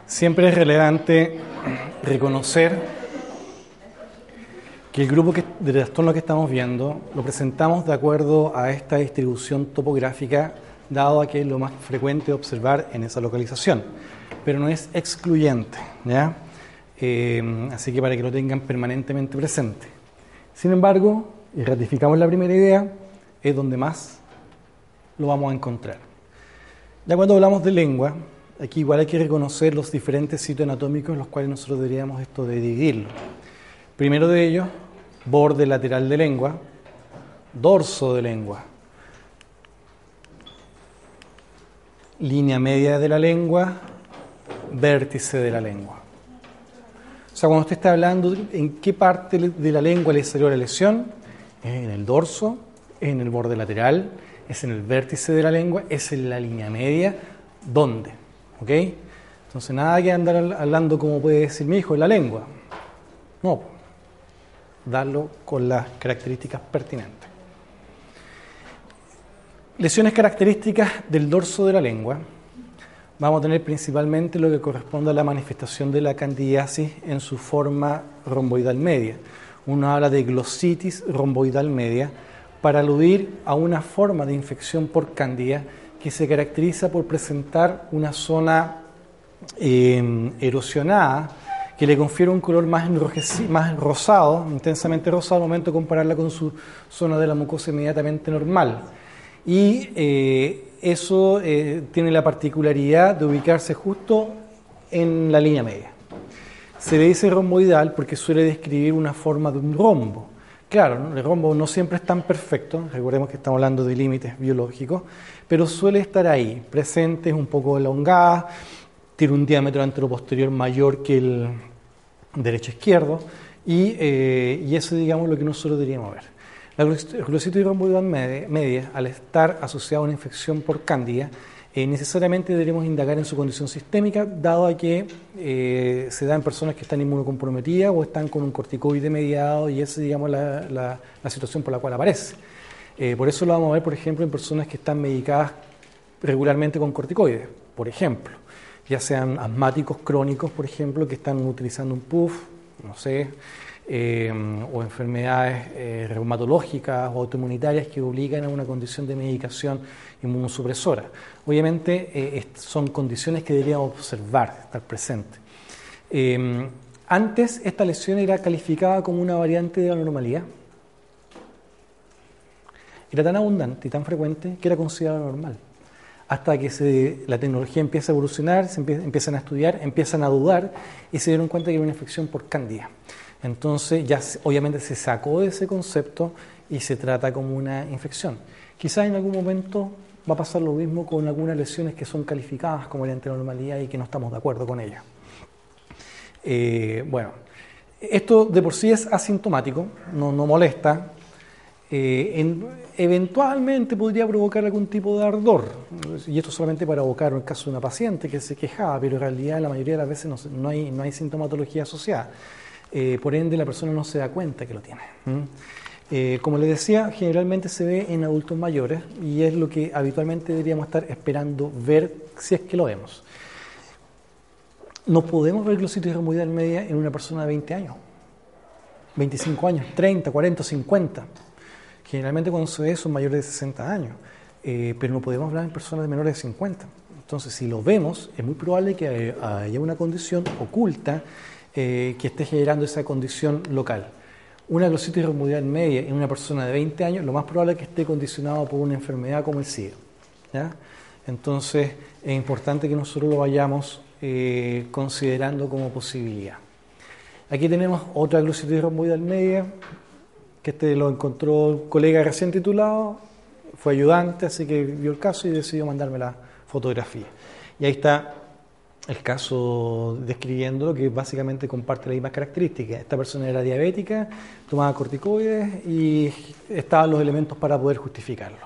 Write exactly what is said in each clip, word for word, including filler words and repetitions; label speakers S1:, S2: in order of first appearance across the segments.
S1: Siempre es relevante reconocer que el grupo que, de trastorno que estamos viendo lo presentamos de acuerdo a esta distribución topográfica, dado a que es lo más frecuente observar en esa localización, pero no es excluyente, ¿ya? Eh, así que para que lo tengan permanentemente presente. Sin embargo, y ratificamos la primera idea, es donde más lo vamos a encontrar. Ya cuando hablamos de lengua, aquí igual hay que reconocer los diferentes sitios anatómicos en los cuales nosotros deberíamos esto de dividirlo. Primero de ellos, borde lateral de lengua, dorso de lengua, línea media de la lengua, vértice de la lengua. O sea, cuando usted está hablando en qué parte de la lengua le salió la lesión, es en el dorso, es en el borde lateral, es en el vértice de la lengua, es en la línea media, ¿dónde? ¿Ok? Entonces nada que andar hablando como puede decir mi hijo en la lengua. No, darlo con las características pertinentes. Lesiones características del dorso de la lengua. Vamos a tener principalmente lo que corresponde a la manifestación de la candidiasis en su forma romboidal media. Uno habla de glositis romboidal media para aludir a una forma de infección por cándida que se caracteriza por presentar una zona eh, erosionada que le confiere un color más, más rosado, intensamente rosado, al momento de compararla con su zona de la mucosa inmediatamente normal. Y eh, eso eh, tiene la particularidad de ubicarse justo en la línea media. Se le dice romboidal porque suele describir una forma de un rombo. Claro, ¿no? El rombo no siempre es tan perfecto, recordemos que estamos hablando de límites biológicos, pero suele estar ahí, presente, es un poco elongada, tiene un diámetro anteroposterior mayor que el derecho-izquierdo, y, eh, y eso, digamos, lo que nosotros deberíamos ver. La glositis romboidal media, media, al estar asociada a una infección por cándida, eh, necesariamente deberemos indagar en su condición sistémica, dado a que eh, se da en personas que están inmunocomprometidas o están con un corticoide mediado, y esa es, digamos, la, la, la situación por la cual aparece. Eh, por eso lo vamos a ver, por ejemplo, en personas que están medicadas regularmente con corticoides, por ejemplo, ya sean asmáticos crónicos, por ejemplo, que están utilizando un P U F, no sé, eh, o enfermedades eh, reumatológicas o autoinmunitarias que obligan a una condición de medicación inmunosupresora. Obviamente eh, son condiciones que deberíamos observar, estar presentes. Eh, antes esta lesión era calificada como una variante de la normalidad. Era tan abundante y tan frecuente que era considerada normal. Hasta que se, la tecnología empieza a evolucionar, se empie, empiezan a estudiar, empiezan a dudar y se dieron cuenta que era una infección por cándida. Entonces ya obviamente se sacó de ese concepto y se trata como una infección. Quizás en algún momento va a pasar lo mismo con algunas lesiones que son calificadas como variante de normalidad y que no estamos de acuerdo con ellas. Eh, bueno, esto de por sí es asintomático, no, no molesta. Eh, en, eventualmente podría provocar algún tipo de ardor, y esto solamente para evocar el caso de una paciente que se quejaba, pero en realidad la mayoría de las veces no, no, hay, no hay sintomatología asociada, eh, por ende la persona no se da cuenta que lo tiene. ¿Mm? Eh, como les decía, generalmente se ve en adultos mayores y es lo que habitualmente deberíamos estar esperando ver si es que lo vemos. No podemos ver glositis romboidal media en una persona de veinte años, veinticinco años, treinta, cuarenta, cincuenta. Generalmente cuando se ve son mayores de sesenta años, eh, pero no podemos hablar en personas de menores de cincuenta. Entonces, si lo vemos, es muy probable que haya una condición oculta eh, que esté generando esa condición local. Una glositis romboidal media en una persona de veinte años, lo más probable es que esté condicionado por una enfermedad como el SIDA, ¿ya? Entonces, es importante que nosotros lo vayamos eh, considerando como posibilidad. Aquí tenemos otra glositis romboidal media, que este lo encontró un colega recién titulado, fue ayudante, así que vio el caso y decidió mandarme la fotografía. Y ahí está el caso describiéndolo, que básicamente comparte las mismas características. Esta persona era diabética, tomaba corticoides y estaban los elementos para poder justificarlo.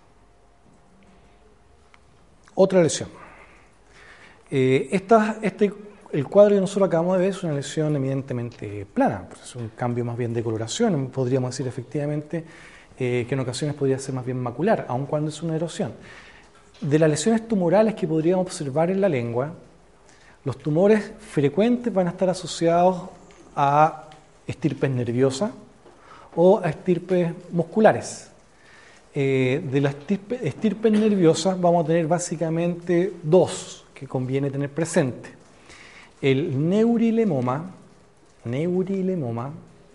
S1: Otra lesión. Eh, esta, este El cuadro que nosotros acabamos de ver es una lesión evidentemente plana, pues es un cambio más bien de coloración, podríamos decir efectivamente eh, que en ocasiones podría ser más bien macular, aun cuando es una erosión. De las lesiones tumorales que podríamos observar en la lengua, Los tumores frecuentes van a estar asociados a estirpes nerviosas o a estirpes musculares. Eh, de las estirpes, estirpes nerviosas vamos a tener básicamente dos que conviene tener presente. El neurilemoma, neurilemoma,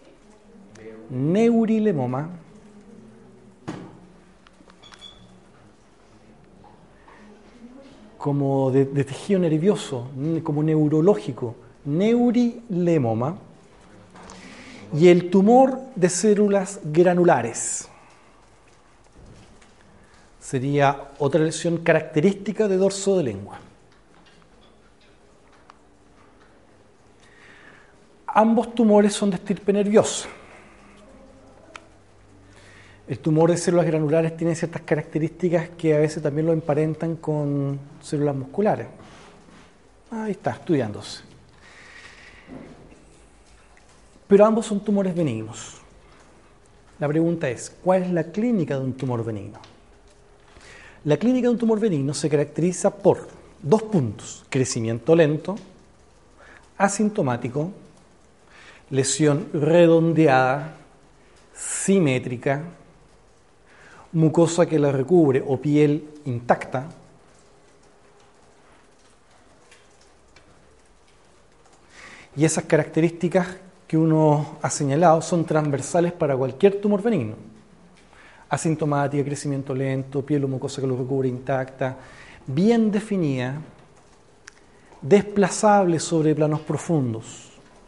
S1: neurilemoma, como de, de tejido nervioso, como neurológico, neurilemoma, y el tumor de células granulares. Sería otra lesión característica de dorso de lengua. Ambos tumores son de estirpe nerviosa. El tumor de células granulares tiene ciertas características que a veces también lo emparentan con células musculares. Ahí está, estudiándose. Pero ambos son tumores benignos. La pregunta es, ¿cuál es la clínica de un tumor benigno? La clínica de un tumor benigno se caracteriza por dos puntos: crecimiento lento, asintomático, lesión redondeada, simétrica, mucosa que la recubre o piel intacta, y esas características que uno ha señalado son transversales para cualquier tumor benigno: asintomática, crecimiento lento, piel o mucosa que lo recubre intacta, bien definida, desplazable sobre planos profundos.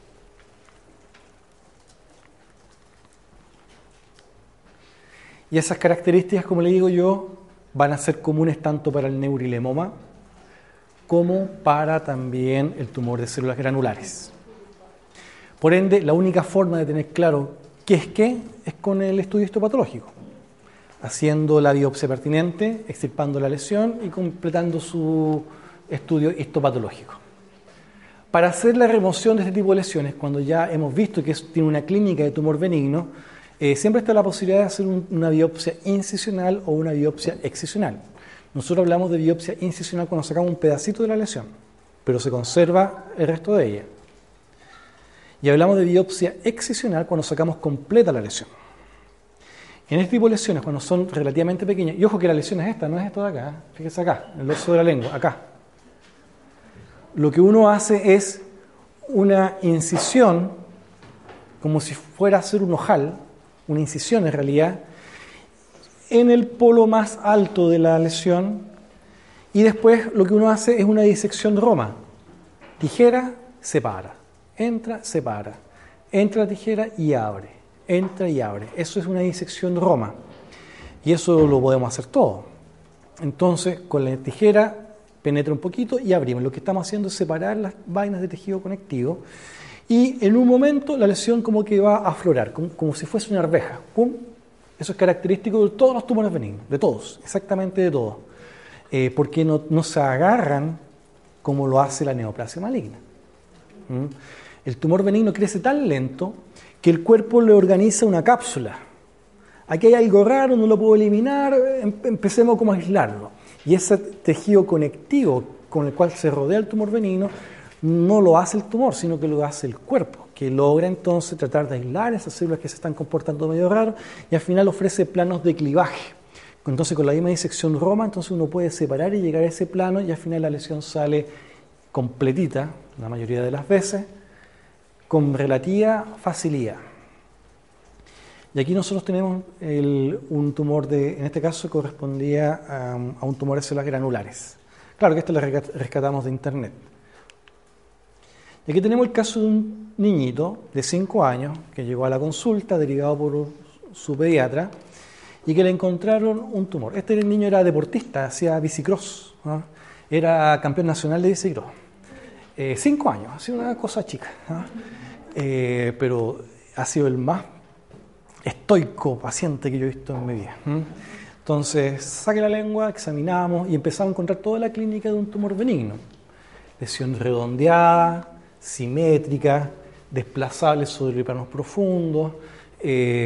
S1: Y esas características, como le digo yo, van a ser comunes tanto para el neurilemoma como para también el tumor de células granulares. Por ende, la única forma de tener claro qué es qué es con el estudio histopatológico, haciendo la biopsia pertinente, extirpando la lesión y completando su estudio histopatológico. Para hacer la remoción de este tipo de lesiones, cuando ya hemos visto que tiene una clínica de tumor benigno, Eh, siempre está la posibilidad de hacer un, una biopsia incisional o una biopsia excisional. Nosotros hablamos de biopsia incisional cuando sacamos un pedacito de la lesión, pero se conserva el resto de ella. Y hablamos de biopsia excisional cuando sacamos completa la lesión. En este tipo de lesiones, cuando son relativamente pequeñas, y ojo que la lesión es esta, no es esto de acá, ¿eh? Fíjese acá, en el dorso de la lengua, acá. Lo que uno hace es una incisión, como si fuera a hacer un ojal, una incisión en realidad, en el polo más alto de la lesión, y después lo que uno hace es una disección roma. Tijera, separa, entra, separa, entra la tijera y abre, entra y abre. Eso es una disección roma, y eso lo podemos hacer todo. Entonces, con la tijera penetra un poquito y abrimos. Lo que estamos haciendo es separar las vainas de tejido conectivo, y en un momento la lesión como que va a aflorar, como, como si fuese una arveja. ¡Pum! Eso es característico de todos los tumores benignos, de todos, exactamente de todos. Eh, porque no, no se agarran como lo hace la neoplasia maligna. ¿Mm? El tumor benigno crece tan lento que el cuerpo le organiza una cápsula. Aquí hay algo raro, no lo puedo eliminar, em, empecemos como a aislarlo. Y ese tejido conectivo con el cual se rodea el tumor benigno no lo hace el tumor, sino que lo hace el cuerpo, que logra entonces tratar de aislar esas células que se están comportando medio raro, y al final ofrece planos de clivaje. Entonces, con la misma disección roma, entonces uno puede separar y llegar a ese plano, y al final la lesión sale completita, la mayoría de las veces, con relativa facilidad. Y aquí nosotros tenemos el, un tumor de, en este caso correspondía a, a un tumor de células granulares. Claro que esto lo rescatamos de internet. Y aquí tenemos el caso de un niñito de cinco años que llegó a la consulta derivado por su pediatra y que le encontraron un tumor. Este niño era deportista, hacía bicicross, ¿no? Era campeón nacional de bicicross. Eh, cinco años, ha sido una cosa chica, ¿no? eh, pero ha sido el más estoico paciente que yo he visto en mi vida. ¿no? Entonces, saqué la lengua, examinamos y empezamos a encontrar toda la clínica de un tumor benigno. Lesión redondeada, simétrica, desplazable sobre planos profundos, eh,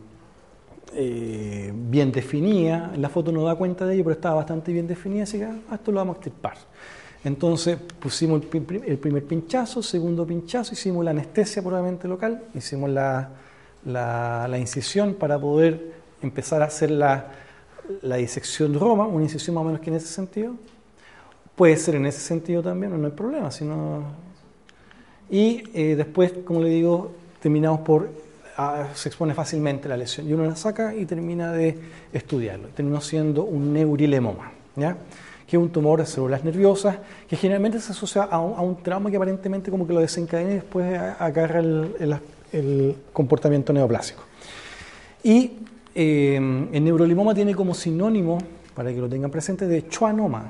S1: eh, bien definida. La foto no da cuenta de ello, pero estaba bastante bien definida, así que ah, esto lo vamos a extirpar. Entonces pusimos el primer pinchazo, segundo pinchazo, hicimos la anestesia puramente local, hicimos la, la, la incisión para poder empezar a hacer la, la disección Roma, una incisión más o menos que en ese sentido. Puede ser en ese sentido también, no hay problema. Sino... Y eh, después, como le digo, terminamos por, ah, se expone fácilmente la lesión y uno la saca y termina de estudiarlo. Terminó siendo un neurilemoma, ¿ya? Que es un tumor de células nerviosas, que generalmente se asocia a un, a un trauma que aparentemente como que lo desencadena y después agarra el, el, el comportamiento neoplásico. Y eh, el neurolimoma tiene como sinónimo, para que lo tengan presente, de schwannoma.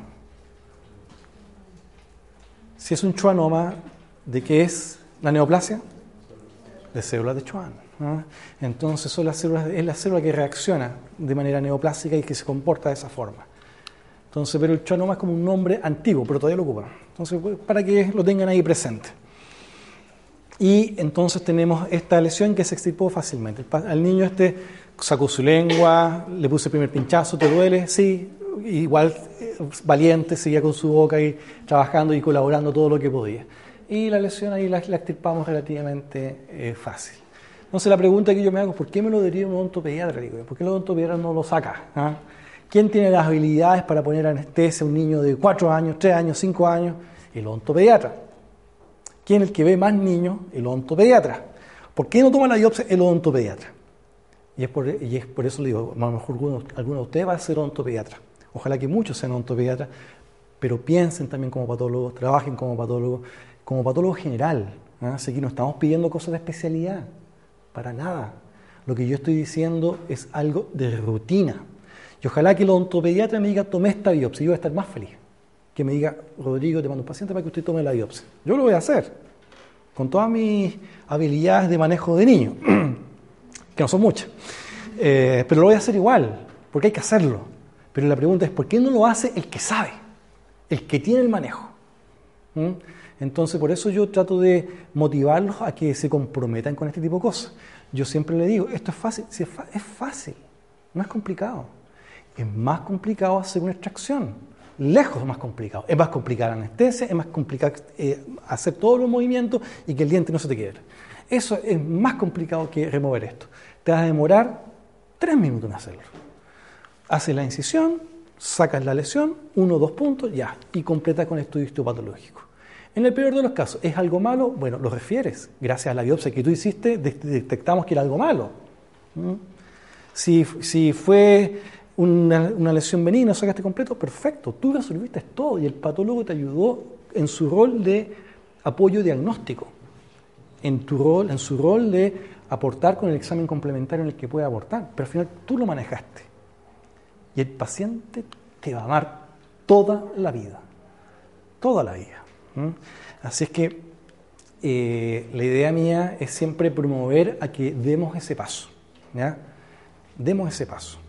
S1: Si es un schwannoma, ¿de qué es la neoplasia? De células de Schwann, ¿no? Entonces son las células, es la célula que reacciona de manera neoplásica y que se comporta de esa forma. Entonces, pero el schwannoma es como un nombre antiguo, pero todavía lo ocupa. Entonces, para que lo tengan ahí presente. Y entonces tenemos esta lesión que se extirpó fácilmente. Al niño este sacó su lengua, le puse el primer pinchazo, ¿te duele? Sí, igual valiente, seguía con su boca ahí trabajando y colaborando todo lo que podía. Y la lesión ahí la, la extirpamos relativamente eh, fácil. Entonces la pregunta que yo me hago es ¿por qué me lo deriva un odontopediatra? ¿Por qué el odontopediatra no lo saca? ¿Ah? ¿Quién tiene las habilidades para poner anestesia a un niño de cuatro años, tres años, cinco años? El odontopediatra. ¿Quién es el que ve más niños? El odontopediatra. ¿Por qué no toma la biopsia? El odontopediatra. Y es por, y es por eso le digo, a lo mejor alguno, alguno de ustedes va a ser odontopediatra. Ojalá que muchos sean odontopediatras, pero piensen también como patólogos, trabajen como patólogos, como patólogo general. ¿eh? Así que no estamos pidiendo cosas de especialidad, para nada. Lo que yo estoy diciendo es algo de rutina. Y ojalá que el odontopediatra me diga, tomé esta biopsia, yo voy a estar más feliz. Que me diga, Rodrigo, te mando un paciente para que usted tome la biopsia. Yo lo voy a hacer, con todas mis habilidades de manejo de niño, que no son muchas. Eh, pero lo voy a hacer igual, porque hay que hacerlo. Pero la pregunta es, ¿por qué no lo hace el que sabe? El que tiene el manejo. ¿Mm? Entonces, por eso yo trato de motivarlos a que se comprometan con este tipo de cosas. Yo siempre le digo, esto es fácil, sí, es fácil, no es complicado. Es más complicado hacer una extracción, lejos más complicado. Es más complicada la anestesia, es más complicado eh, hacer todos los movimientos y que el diente no se te quiebre. Eso es más complicado que remover esto. Te vas a demorar tres minutos en hacerlo. Haces la incisión, sacas la lesión, uno o dos puntos, ya, y completas con el estudio histopatológico. En el peor de los casos, ¿es algo malo? Bueno, lo refieres. Gracias a la biopsia que tú hiciste, detectamos que era algo malo. ¿Mm? Si, si fue una, una lesión benigna, sacaste completo, perfecto. Tú resolviste todo y el patólogo te ayudó en su rol de apoyo diagnóstico, en, tu rol, en su rol de aportar con el examen complementario en el que puede aportar. Pero al final tú lo manejaste. Y el paciente te va a amar toda la vida. Toda la vida. ¿Mm? Así es que eh, la idea mía es siempre promover a que demos ese paso, ¿ya? Demos ese paso.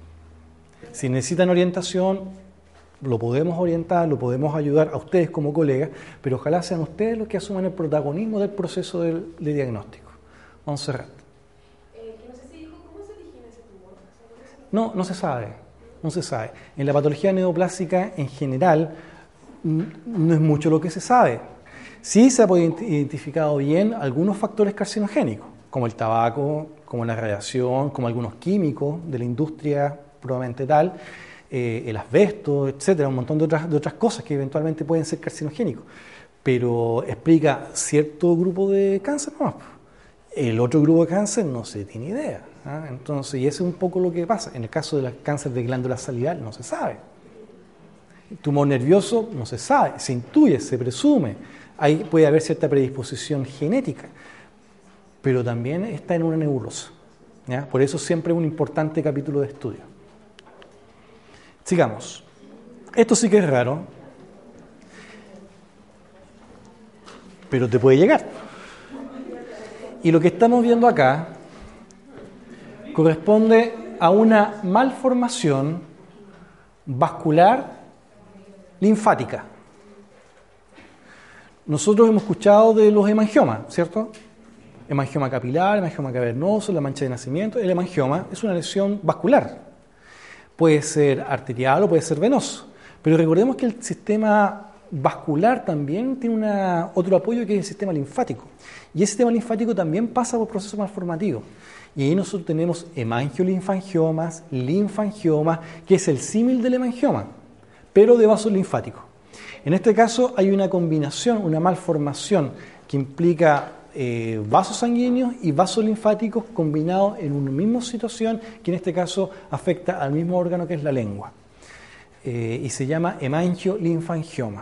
S1: Si necesitan orientación, lo podemos orientar, lo podemos ayudar a ustedes como colegas, pero ojalá sean ustedes los que asuman el protagonismo del proceso de, de diagnóstico. Montserrat.
S2: Eh, que no sé si dijo cómo se origina ese tumor.
S1: No, no se sabe, no se sabe. En la patología neoplásica en general no es mucho lo que se sabe. Sí se ha podido identificado bien algunos factores carcinogénicos, como el tabaco, como la radiación, como algunos químicos de la industria probablemente tal, eh, el asbesto, etcétera, un montón de otras, de otras cosas que eventualmente pueden ser carcinogénicos. Pero explica cierto grupo de cáncer, no. El otro grupo de cáncer no se tiene idea. ¿eh? Entonces, y eso es un poco lo que pasa. En el caso del cáncer de glándula salival no se sabe. Tumor nervioso no se sabe, se intuye, se presume. Ahí puede haber cierta predisposición genética, pero también está en una nebulosa. ¿ya? Por eso siempre es un importante capítulo de estudio. Sigamos. Esto sí que es raro, pero te puede llegar. Y lo que estamos viendo acá corresponde a una malformación vascular linfática. Nosotros hemos escuchado de los hemangiomas, ¿cierto? Hemangioma capilar, hemangioma cavernoso, la mancha de nacimiento. El hemangioma es una lesión vascular. Puede ser arterial o puede ser venoso. Pero recordemos que el sistema vascular también tiene una, otro apoyo que es el sistema linfático. Y ese sistema linfático también pasa por procesos malformativos. Y ahí nosotros tenemos hemangiolinfangiomas, linfangiomas, que es el símil del hemangioma, pero de vasos linfáticos. En este caso hay una combinación, una malformación que implica eh, vasos sanguíneos y vasos linfáticos combinados en una misma situación que en este caso afecta al mismo órgano que es la lengua. Eh, y se llama hemangiolinfangioma.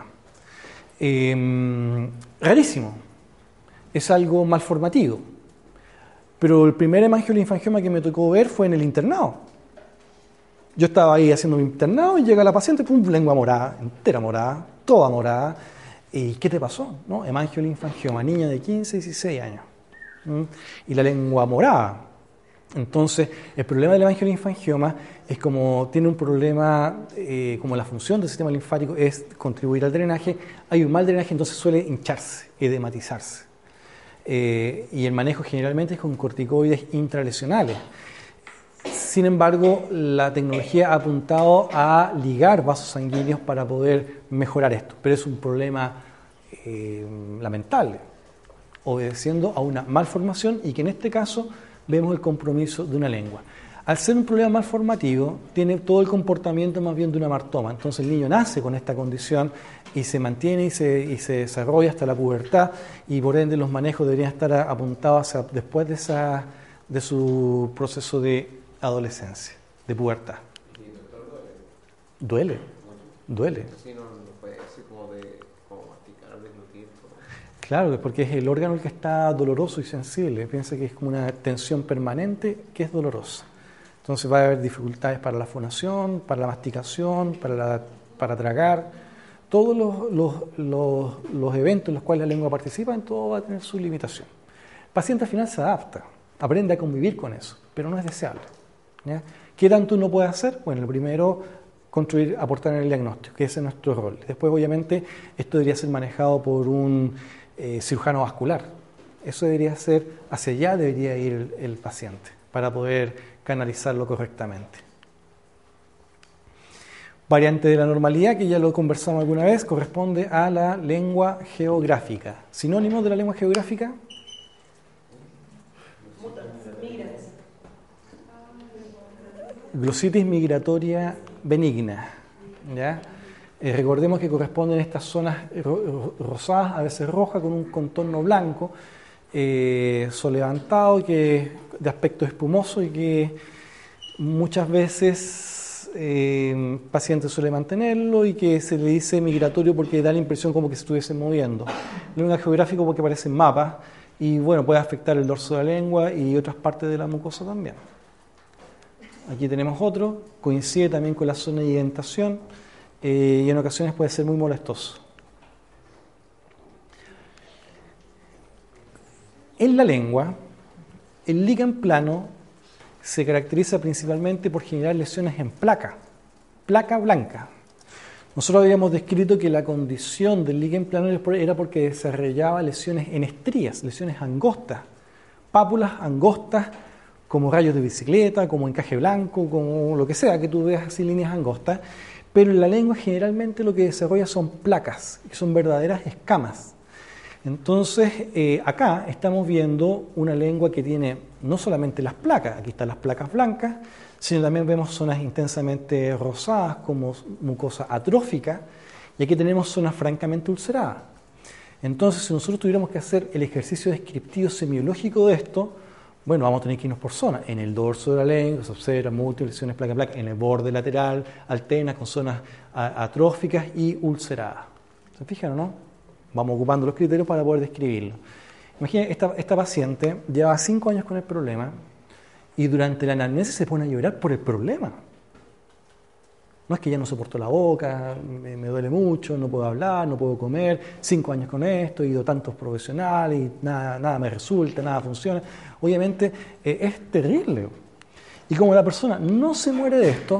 S1: Eh, rarísimo, es algo malformativo, pero el primer hemangiolinfangioma que me tocó ver fue en el internado. Yo estaba ahí haciendo mi internado y llega la paciente, pum, lengua morada, entera morada, toda morada. ¿Y qué te pasó? ¿No? Hemangiolinfangioma, niña de quince, dieciséis años. ¿Mm? Y la lengua morada. Entonces, el problema del hemangiolinfangioma es como tiene un problema, eh, como la función del sistema linfático es contribuir al drenaje, hay un mal drenaje, entonces suele hincharse, edematizarse. Eh, y el manejo generalmente es con corticoides intralesionales. Sin embargo, la tecnología ha apuntado a ligar vasos sanguíneos para poder mejorar esto, pero es un problema eh, lamentable, obedeciendo a una malformación y que en este caso vemos el compromiso de una lengua. Al ser un problema malformativo, tiene todo el comportamiento más bien de una martoma. Entonces el niño nace con esta condición y se mantiene y se, y se desarrolla hasta la pubertad y por ende los manejos deberían estar apuntados hacia después de, esa, de su proceso de adolescencia, de pubertad.
S3: ¿Y doctor
S1: Duele,
S3: duele?
S1: duele.
S3: Sí, no, no puede así como de como masticar, deglutir. Como...
S1: Claro, porque es el órgano el que está doloroso y sensible. Piensa que es como una tensión permanente que es dolorosa. Entonces va a haber dificultades para la fonación, para la masticación, para, la, para tragar. Todos los, los, los, los eventos en los cuales la lengua participa, en todo va a tener su limitación. El paciente al final se adapta, aprende a convivir con eso, pero no es deseable. ¿Ya? ¿Qué tanto uno puede hacer? Bueno, lo primero, construir, aportar en el diagnóstico, que ese es nuestro rol. Después, obviamente, esto debería ser manejado por un eh, cirujano vascular. Eso debería ser, hacia allá debería ir el, el paciente, para poder canalizarlo correctamente. Variante de la normalidad, que ya lo conversamos alguna vez, corresponde a la lengua geográfica. Sinónimo de la lengua geográfica. Glositis migratoria benigna. ¿Ya? Eh, recordemos que corresponden a estas zonas ro rosadas, a veces rojas, con un contorno blanco, eh, solevantado, que de aspecto espumoso y que muchas veces eh, el paciente suele mantenerlo y que se le dice migratorio porque da la impresión como que se estuviese moviendo. Lengua geográfico porque aparecen mapas y bueno, puede afectar el dorso de la lengua y otras partes de la mucosa también. Aquí tenemos otro, coincide también con la zona de indentación eh, y en ocasiones puede ser muy molestoso. En la lengua, el líquen plano se caracteriza principalmente por generar lesiones en placa, placa blanca. Nosotros habíamos descrito que la condición del líquen plano era porque desarrollaba lesiones en estrías, lesiones angostas, pápulas angostas, como rayos de bicicleta, como encaje blanco, como lo que sea, que tú veas así líneas angostas, pero en la lengua generalmente lo que desarrolla son placas, que son verdaderas escamas. Entonces, eh, acá estamos viendo una lengua que tiene no solamente las placas, aquí están las placas blancas, sino también vemos zonas intensamente rosadas como mucosa atrófica, y aquí tenemos zonas francamente ulceradas. Entonces, si nosotros tuviéramos que hacer el ejercicio descriptivo semiológico de esto, bueno, vamos a tener que irnos por zona. En el dorso de la lengua se observan múltiples lesiones placa placa, en el borde lateral, alternas con zonas atróficas y ulceradas. ¿Se fijan o no? Vamos ocupando los criterios para poder describirlo. Imaginen, esta, esta paciente lleva cinco años con el problema y durante la anamnesis se pone a llorar por el problema. No es que ya no soporto la boca, me, me duele mucho, no puedo hablar, no puedo comer, cinco años con esto, he ido a tantos profesionales y nada, nada me resulta, nada funciona. Obviamente eh, es terrible. Y como la persona no se muere de esto,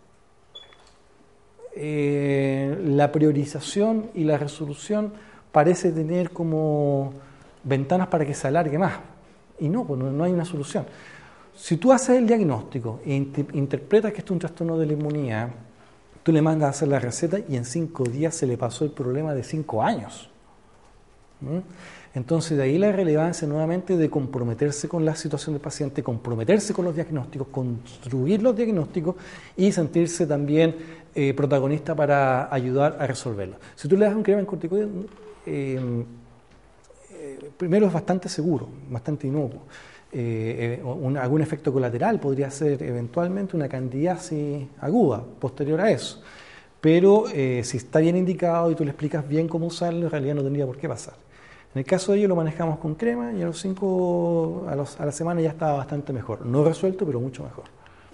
S1: eh, la priorización y la resolución parece tener como ventanas para que se alargue más. Y no, pues no, no hay una solución. Si tú haces el diagnóstico e int- interpretas que esto es un trastorno de la inmunidad, Tú le mandas a hacer la receta y en cinco días se le pasó el problema de cinco años. ¿Mm? Entonces, de ahí la relevancia nuevamente de comprometerse con la situación del paciente, comprometerse con los diagnósticos, construir los diagnósticos y sentirse también eh, protagonista para ayudar a resolverlo. Si tú le das un crema en corticoide, eh, eh, primero es bastante seguro, bastante inocuo. Eh, eh, un, algún efecto colateral podría ser eventualmente una candidiasis aguda posterior a eso. Pero eh, si está bien indicado y tú le explicas bien cómo usarlo, en realidad no tendría por qué pasar. En el caso de ello lo manejamos con crema y a los cinco, a, los, a la semana ya estaba bastante mejor. No resuelto, pero mucho mejor.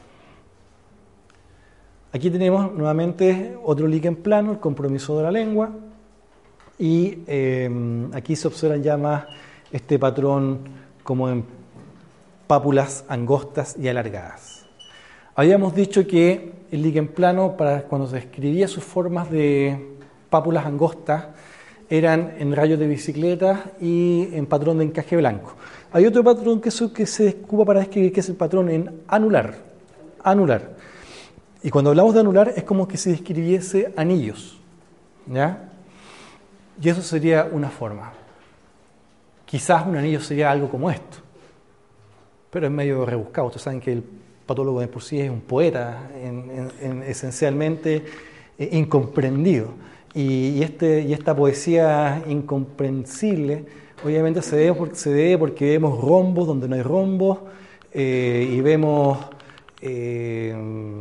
S1: Aquí tenemos nuevamente otro líquen plano, el compromiso de la lengua. Y eh, aquí se observan ya más este patrón como en pápulas angostas y alargadas. Habíamos dicho que el líquen plano, para cuando se describía sus formas de pápulas angostas, eran en rayos de bicicleta y en patrón de encaje blanco. Hay otro patrón que, eso, que se ocupa para describir, que es el patrón en anular. Anular. Y cuando hablamos de anular es como que se describiese anillos, ¿ya? Y eso sería una forma. Quizás un anillo sería algo como esto, pero es medio rebuscado. Ustedes saben que el patólogo de por sí es un poeta, en, en, en esencialmente eh, incomprendido. Y, y, este, y esta poesía incomprensible, obviamente se debe, por, se debe porque vemos rombos donde no hay rombos, eh, y vemos eh,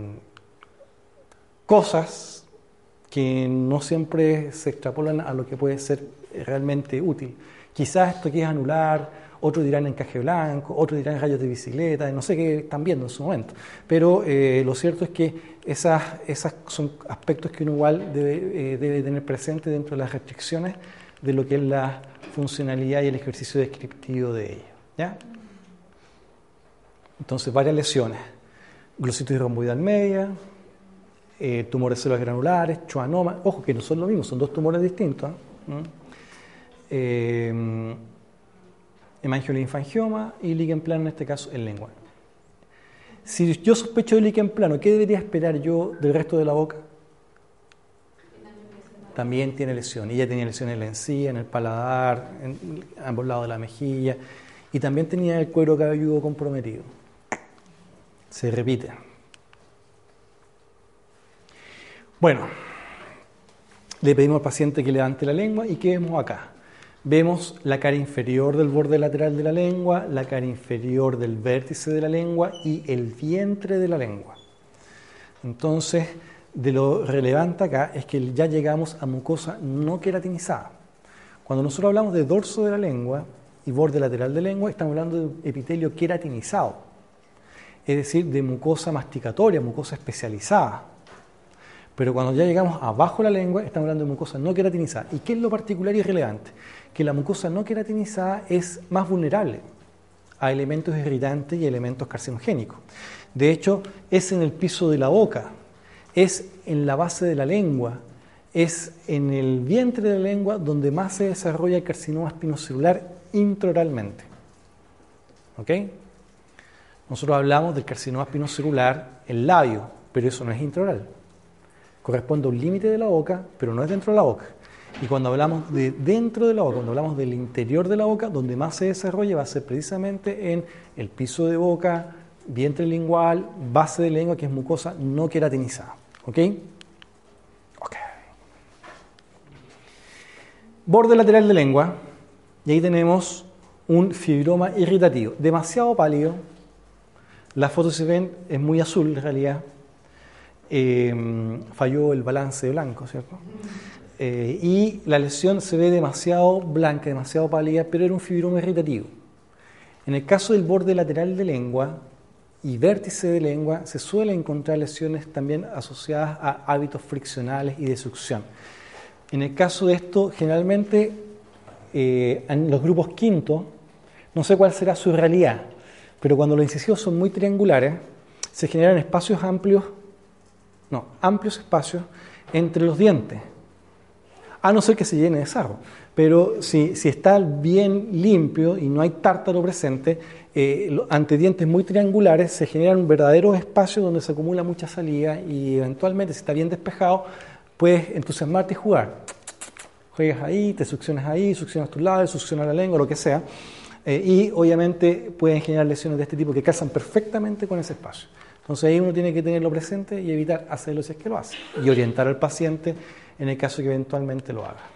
S1: cosas que no siempre se extrapolan a lo que puede ser realmente útil. Quizás esto aquí es anular, otros dirán encaje blanco, otros dirán rayos de bicicleta, no sé qué están viendo en su momento. Pero eh, lo cierto es que esas, esas son aspectos que uno igual debe, eh, debe tener presente dentro de las restricciones de lo que es la funcionalidad y el ejercicio descriptivo de ello, ¿ya? Entonces, varias lesiones: glositis romboidal media, eh, tumores de células granulares, schwannoma. Ojo que no son lo mismo, son dos tumores distintos. ¿Mm? Eh, hemangiolinfangioma y líquen plano, en este caso en lengua. Si yo sospecho de líquen plano, ¿qué debería esperar yo del resto de la boca? También tiene lesión. Ella tenía lesiones en la encía, en el paladar, en ambos lados de la mejilla, y también tenía el cuero cabelludo comprometido. Se repite. Bueno, le pedimos al paciente que levante la lengua y ¿qué vemos acá? Vemos la cara inferior del borde lateral de la lengua, la cara inferior del vértice de la lengua y el vientre de la lengua. Entonces, de lo relevante acá es que ya llegamos a mucosa no queratinizada. Cuando nosotros hablamos de dorso de la lengua y borde lateral de la lengua, estamos hablando de epitelio queratinizado, es decir, de mucosa masticatoria, mucosa especializada. Pero cuando ya llegamos abajo de la lengua, estamos hablando de mucosa no queratinizada. ¿Y qué es lo particular y relevante? Que la mucosa no queratinizada es más vulnerable a elementos irritantes y elementos carcinogénicos. De hecho, es en el piso de la boca, es en la base de la lengua, es en el vientre de la lengua donde más se desarrolla el carcinoma espinocelular intraoralmente. ¿Ok? Nosotros hablamos del carcinoma espinocelular en labio, pero eso no es intraoral. Corresponde a un límite de la boca, pero no es dentro de la boca. Y cuando hablamos de dentro de la boca, cuando hablamos del interior de la boca, donde más se desarrolla va a ser precisamente en el piso de boca, vientre lingual, base de lengua, que es mucosa no queratinizada. ¿Ok? Ok. Borde lateral de lengua, y ahí tenemos un fibroma irritativo, demasiado pálido. La foto se ven, es muy azul en realidad. Eh, falló el balance de blanco, ¿cierto? Eh, y la lesión se ve demasiado blanca, demasiado pálida, pero era un fibroma irritativo. En el caso del borde lateral de lengua y vértice de lengua, se suelen encontrar lesiones también asociadas a hábitos friccionales y de succión. En el caso de esto, generalmente, eh, en los grupos quinto, no sé cuál será su realidad, pero cuando los incisivos son muy triangulares, se generan espacios amplios, no, amplios espacios entre los dientes. a no ser que se llene de sarro. Pero si, si está bien limpio y no hay tártaro presente, eh, los- ante dientes muy triangulares se generan verdaderos espacios donde se acumula mucha saliva y eventualmente, si está bien despejado, puedes entusiasmarte y jugar. Juegas ahí, te succionas ahí, succionas tus labios, succionas la lengua, lo que sea. Eh, y obviamente pueden generar lesiones de este tipo que calzan perfectamente con ese espacio. Entonces ahí uno tiene que tenerlo presente y evitar hacerlo si es que lo hace. Y orientar al paciente en el caso que eventualmente lo haga.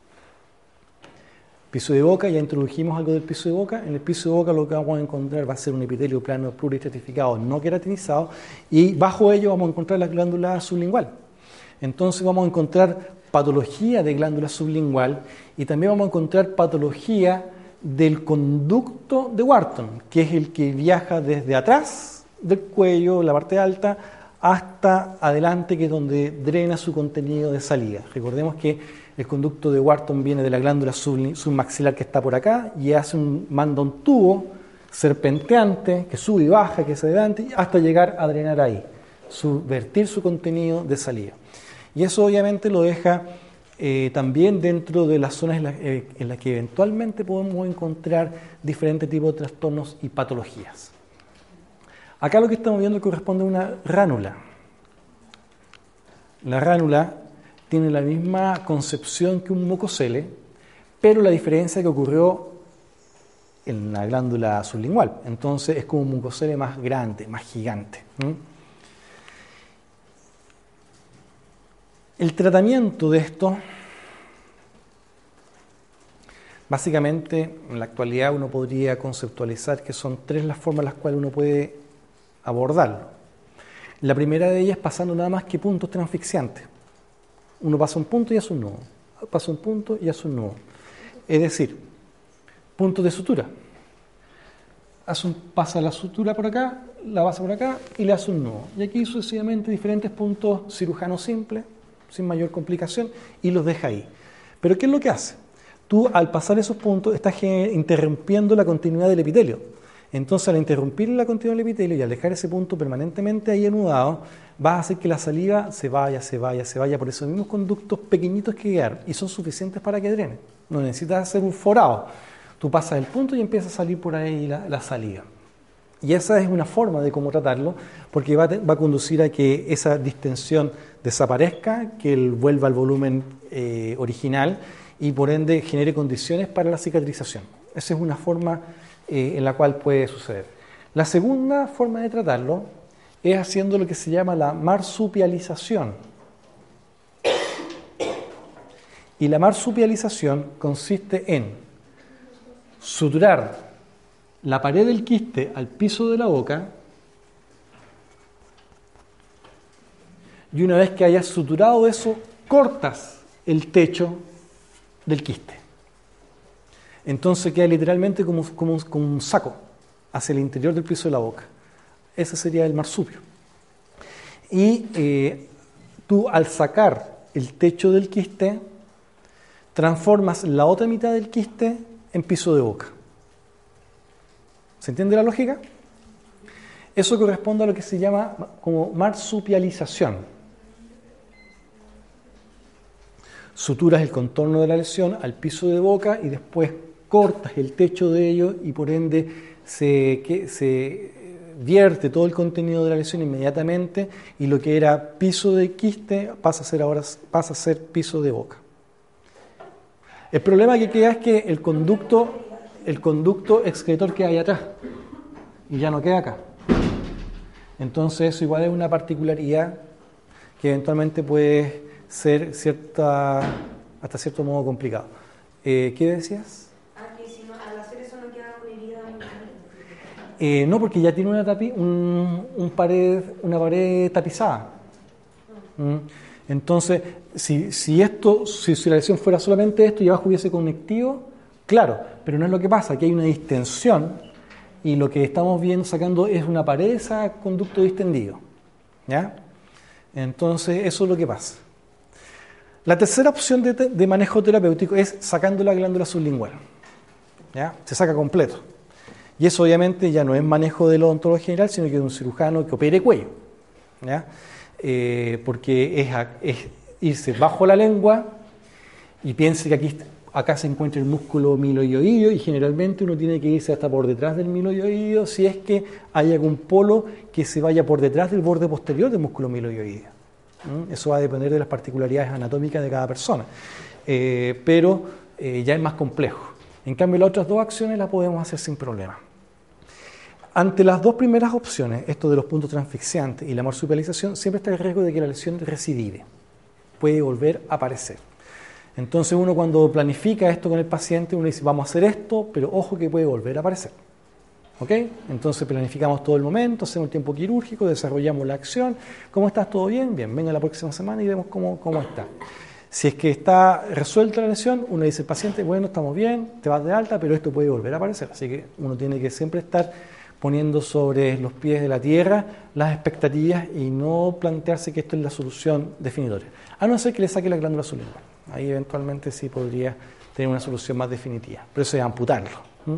S1: Piso de boca, ya introdujimos algo del piso de boca. En el piso de boca lo que vamos a encontrar va a ser un epitelio plano pluristratificado no queratinizado y bajo ello vamos a encontrar la glándula sublingual. Entonces vamos a encontrar patología de glándula sublingual y también vamos a encontrar patología del conducto de Wharton, que es el que viaja desde atrás del cuello, la parte alta, hasta adelante, que es donde drena su contenido de salida. Recordemos que el conducto de Wharton viene de la glándula submaxilar que está por acá y hace un, manda un tubo serpenteante que sube y baja, que se adelante, hasta llegar a drenar ahí, subvertir su contenido de salida. Y eso obviamente lo deja eh, también dentro de las zonas en las eh, en la que eventualmente podemos encontrar diferentes tipos de trastornos y patologías. Acá lo que estamos viendo corresponde a una ránula. La ránula tiene la misma concepción que un mucocele, pero la diferencia es que ocurrió en la glándula sublingual. Entonces es como un mucocele más grande, más gigante. ¿Mm? El tratamiento de esto, básicamente en la actualidad uno podría conceptualizar que son tres las formas en las cuales uno puede abordarlo. La primera de ellas pasando nada más que puntos transfixiantes. Uno pasa un punto y hace un nudo, pasa un punto y hace un nudo. Es decir, puntos de sutura. Hace un, pasa la sutura por acá, la pasa por acá y le hace un nudo. Y aquí sucesivamente diferentes puntos cirujanos simples, sin mayor complicación, y los deja ahí. Pero ¿qué es lo que hace? Tú al pasar esos puntos estás interrumpiendo la continuidad del epitelio. Entonces al interrumpir la continuidad del epitelio y al dejar ese punto permanentemente ahí anudado, vas a hacer que la saliva se vaya, se vaya, se vaya por esos mismos conductos pequeñitos que quedan y son suficientes para que drene. No necesitas hacer un forado. Tú pasas el punto y empieza a salir por ahí la, la saliva. Y esa es una forma de cómo tratarlo, porque va a, va a conducir a que esa distensión desaparezca, que él vuelva al volumen eh, original y por ende genere condiciones para la cicatrización. Esa es una forma eh, en la cual puede suceder. La segunda forma de tratarlo es haciendo lo que se llama la marsupialización. Y la marsupialización consiste en suturar la pared del quiste al piso de la boca y una vez que hayas suturado eso, cortas el techo del quiste. Entonces queda literalmente como, como, como un saco hacia el interior del piso de la boca. Ese sería el marsupio. Y eh, tú al sacar el techo del quiste, transformas la otra mitad del quiste en piso de boca. ¿Se entiende la lógica? Eso corresponde a lo que se llama como marsupialización. Suturas el contorno de la lesión al piso de boca y después cortas el techo de ello y por ende se, que, se vierte todo el contenido de la lesión inmediatamente y lo que era piso de quiste pasa a ser ahora pasa a ser piso de boca. El problema que queda es que el conducto, el conducto excretor queda ahí atrás y ya no queda acá. Entonces eso igual es una particularidad que eventualmente puede ser cierta, hasta cierto modo complicado. Eh, ¿Qué decías?
S2: Ah, que si no, al hacer eso no queda una herida muy grande.
S1: Eh, no, porque ya tiene una, tapi, un, un pared, una pared tapizada. ¿Mm? Entonces, si, si esto, si, si la lesión fuera solamente esto y abajo hubiese conectivo, claro, pero no es lo que pasa, aquí hay una distensión y lo que estamos viendo sacando es una pared de ese conducto distendido. ¿Ya? Entonces, eso es lo que pasa. La tercera opción de, de manejo terapéutico es sacando la glándula sublingual. ¿Ya? Se saca completo. Y eso obviamente ya no es manejo del odontólogo general, sino que de un cirujano que opere cuello. ¿Ya? Eh, porque es, es irse bajo la lengua Y piense que aquí, acá se encuentra el músculo miloioideo y generalmente uno tiene que irse hasta por detrás del miloioideo si es que hay algún polo que se vaya por detrás del borde posterior del músculo miloioideo. ¿Mm? Eso va a depender de las particularidades anatómicas de cada persona, eh, pero eh, ya es más complejo. En cambio, las otras dos acciones las podemos hacer sin problema. Ante las dos primeras opciones, esto de los puntos transfixiantes y la marsupialización, siempre está el riesgo de que la lesión recidive, puede volver a aparecer. Entonces uno cuando planifica esto con el paciente, uno dice, vamos a hacer esto, pero ojo que puede volver a aparecer. ¿Ok? Entonces planificamos todo el momento, hacemos el tiempo quirúrgico, desarrollamos la acción. ¿Cómo estás? ¿Todo bien? Bien, venga la próxima semana y vemos cómo, cómo está. Si es que está resuelta la lesión, uno dice al paciente, bueno, estamos bien, te vas de alta, pero esto puede volver a aparecer. Así que uno tiene que siempre estar poniendo sobre los pies de la tierra las expectativas y no plantearse que esto es la solución definitoria. A no ser que le saque la glándula sublingual. Ahí eventualmente sí podría tener una solución más definitiva. Pero eso es amputarlo. ¿Mm?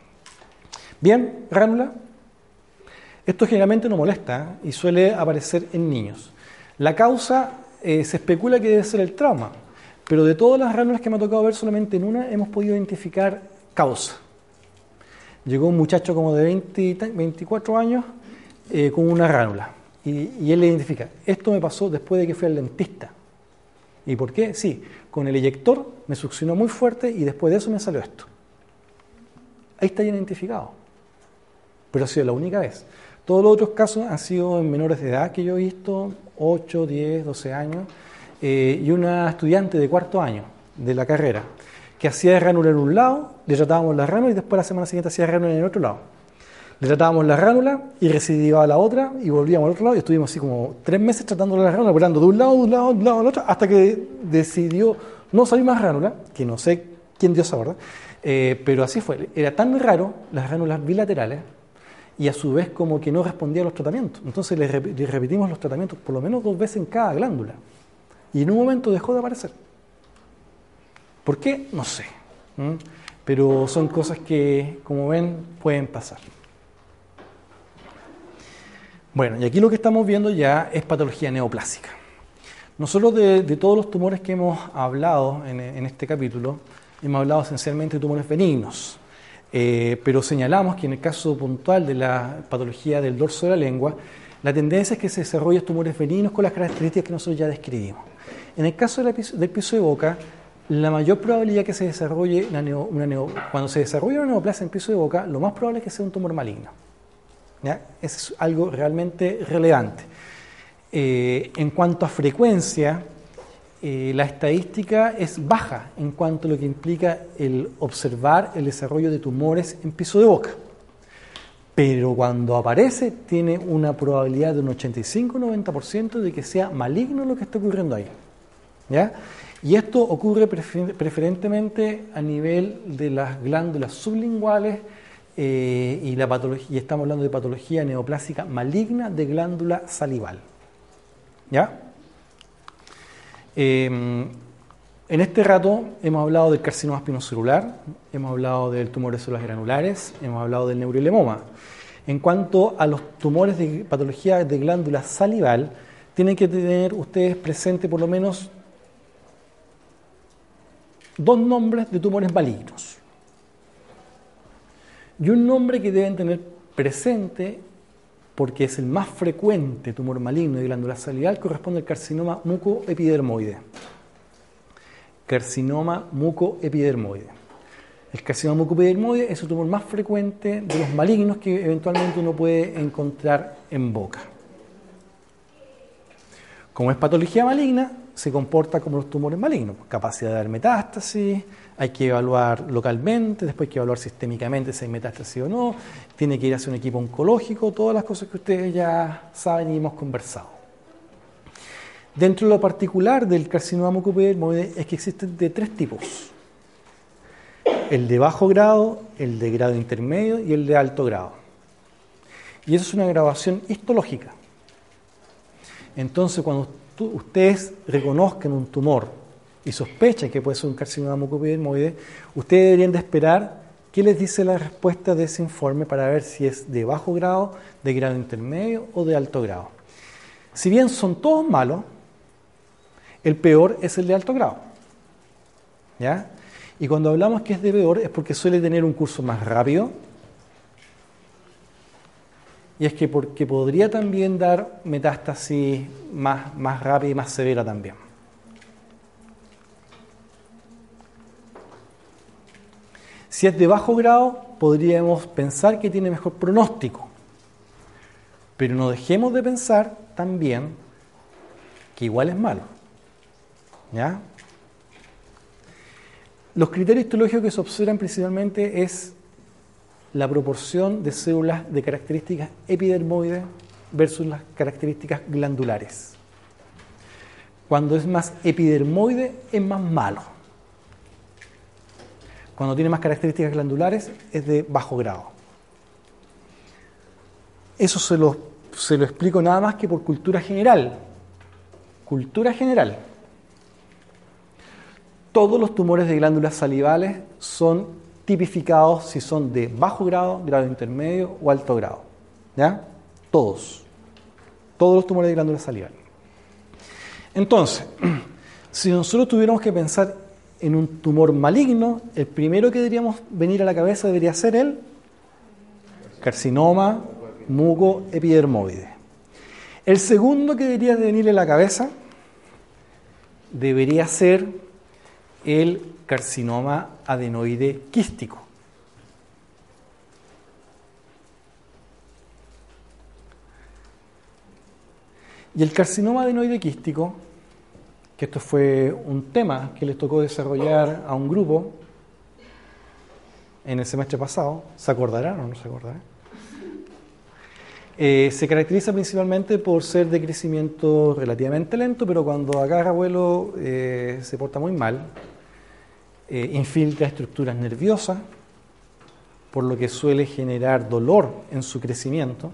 S1: Bien, ránula. Esto generalmente no molesta, ¿eh? Y suele aparecer en niños. La causa eh, se especula que debe ser el trauma, pero de todas las ránulas que me ha tocado ver, solamente en una hemos podido identificar causa. Llegó un muchacho como de veinte, veinticuatro años eh, con una ránula y, y él le identifica, esto me pasó después de que fui al dentista. ¿Y por qué? Sí, con el eyector me succionó muy fuerte y después de eso me salió esto. Ahí está bien identificado, pero ha sido la única vez. Todos los otros casos han sido en menores de edad que yo he visto, ocho, diez, doce años, eh, y una estudiante de cuarto año de la carrera, que hacía ránula en un lado, le tratábamos la ránula y después la semana siguiente hacía ránula en el otro lado. Le tratábamos la ránula y recidivaba la otra y volvíamos al otro lado y estuvimos así como tres meses tratando la ránula, operando de un lado, de un lado, de un lado, del otro, hasta que decidió no salir más ránula, que no sé quién dio esa orden, eh, pero así fue. Era tan raro las ránulas bilaterales y a su vez como que no respondía a los tratamientos. Entonces le, rep le repetimos los tratamientos por lo menos dos veces en cada glándula y en un momento dejó de aparecer. ¿Por qué? No sé. ¿Mm? Pero son cosas que, como ven, pueden pasar. Bueno, y aquí lo que estamos viendo ya es patología neoplásica. Nosotros de, de todos los tumores que hemos hablado en, en este capítulo, hemos hablado esencialmente de tumores benignos, eh, pero señalamos que en el caso puntual de la patología del dorso de la lengua, la tendencia es que se desarrollen tumores benignos con las características que nosotros ya describimos. En el caso de la, del piso de boca, la mayor probabilidad que se desarrolle una neo, una neo, cuando se desarrolla una neoplasia en piso de boca, lo más probable es que sea un tumor maligno. ¿Ya? Eso es algo realmente relevante. Eh, en cuanto a frecuencia, eh, la estadística es baja en cuanto a lo que implica el observar el desarrollo de tumores en piso de boca. Pero cuando aparece, tiene una probabilidad de un ochenta y cinco a noventa por ciento de que sea maligno lo que está ocurriendo ahí. ¿Ya? Y esto ocurre prefer preferentemente a nivel de las glándulas sublinguales eh, y, la patología, y estamos hablando de patología neoplásica maligna de glándula salival. ¿Ya? Eh, en este rato hemos hablado del carcinoma espinocelular, hemos hablado del tumor de células granulares, hemos hablado del neurolemoma. En cuanto a los tumores de patología de glándula salival, tienen que tener ustedes presente por lo menos dos nombres de tumores malignos y un nombre que deben tener presente porque es el más frecuente tumor maligno de glándula salival, corresponde al carcinoma mucoepidermoide. Carcinoma mucoepidermoide. El carcinoma mucoepidermoide es el tumor más frecuente de los malignos que eventualmente uno puede encontrar en boca. Como es patología maligna, se comporta como los tumores malignos, capacidad de dar metástasis, hay que evaluar localmente, después hay que evaluar sistémicamente si hay metástasis o no, tiene que ir hacia un equipo oncológico, todas las cosas que ustedes ya saben y hemos conversado. Dentro de lo particular del carcinoma mucoepidermoide es que existen de tres tipos: el de bajo grado, el de grado intermedio y el de alto grado. Y eso es una graduación histológica. Entonces, cuando ustedes reconozcan un tumor y sospechan que puede ser un carcinoma mucoepidermoide, ustedes deberían de esperar qué les dice la respuesta de ese informe para ver si es de bajo grado, de grado intermedio o de alto grado. Si bien son todos malos, el peor es el de alto grado. ¿ya? Y cuando hablamos que es debedor es porque suele tener un curso más rápido, y es que porque podría también dar metástasis más, más rápida y más severa también. Si es de bajo grado, podríamos pensar que tiene mejor pronóstico, pero no dejemos de pensar también que igual es malo, ¿ya? Los criterios histológicos que se observan principalmente es la proporción de células de características epidermoides versus las características glandulares. Cuando es más epidermoide, es más malo. Cuando tiene más características glandulares, es de bajo grado. Eso se lo, se lo explico nada más que por cultura general. Cultura general. Todos los tumores de glándulas salivales son tipificados si son de bajo grado, grado intermedio o alto grado. ¿Ya? Todos. Todos los tumores de glándulas salivales. Entonces, si nosotros tuviéramos que pensar en un tumor maligno, el primero que deberíamos venir a la cabeza debería ser el carcinoma mucoepidermoide. El segundo que debería de venir a la cabeza debería ser el carcinoma adenoide quístico. Y el carcinoma adenoide quístico, que esto fue un tema que les tocó desarrollar a un grupo en el semestre pasado, ¿se acordarán o no se acordarán? Eh, se caracteriza principalmente por ser de crecimiento relativamente lento, pero cuando agarra vuelo eh, se porta muy mal, eh, infiltra estructuras nerviosas, por lo que suele generar dolor en su crecimiento.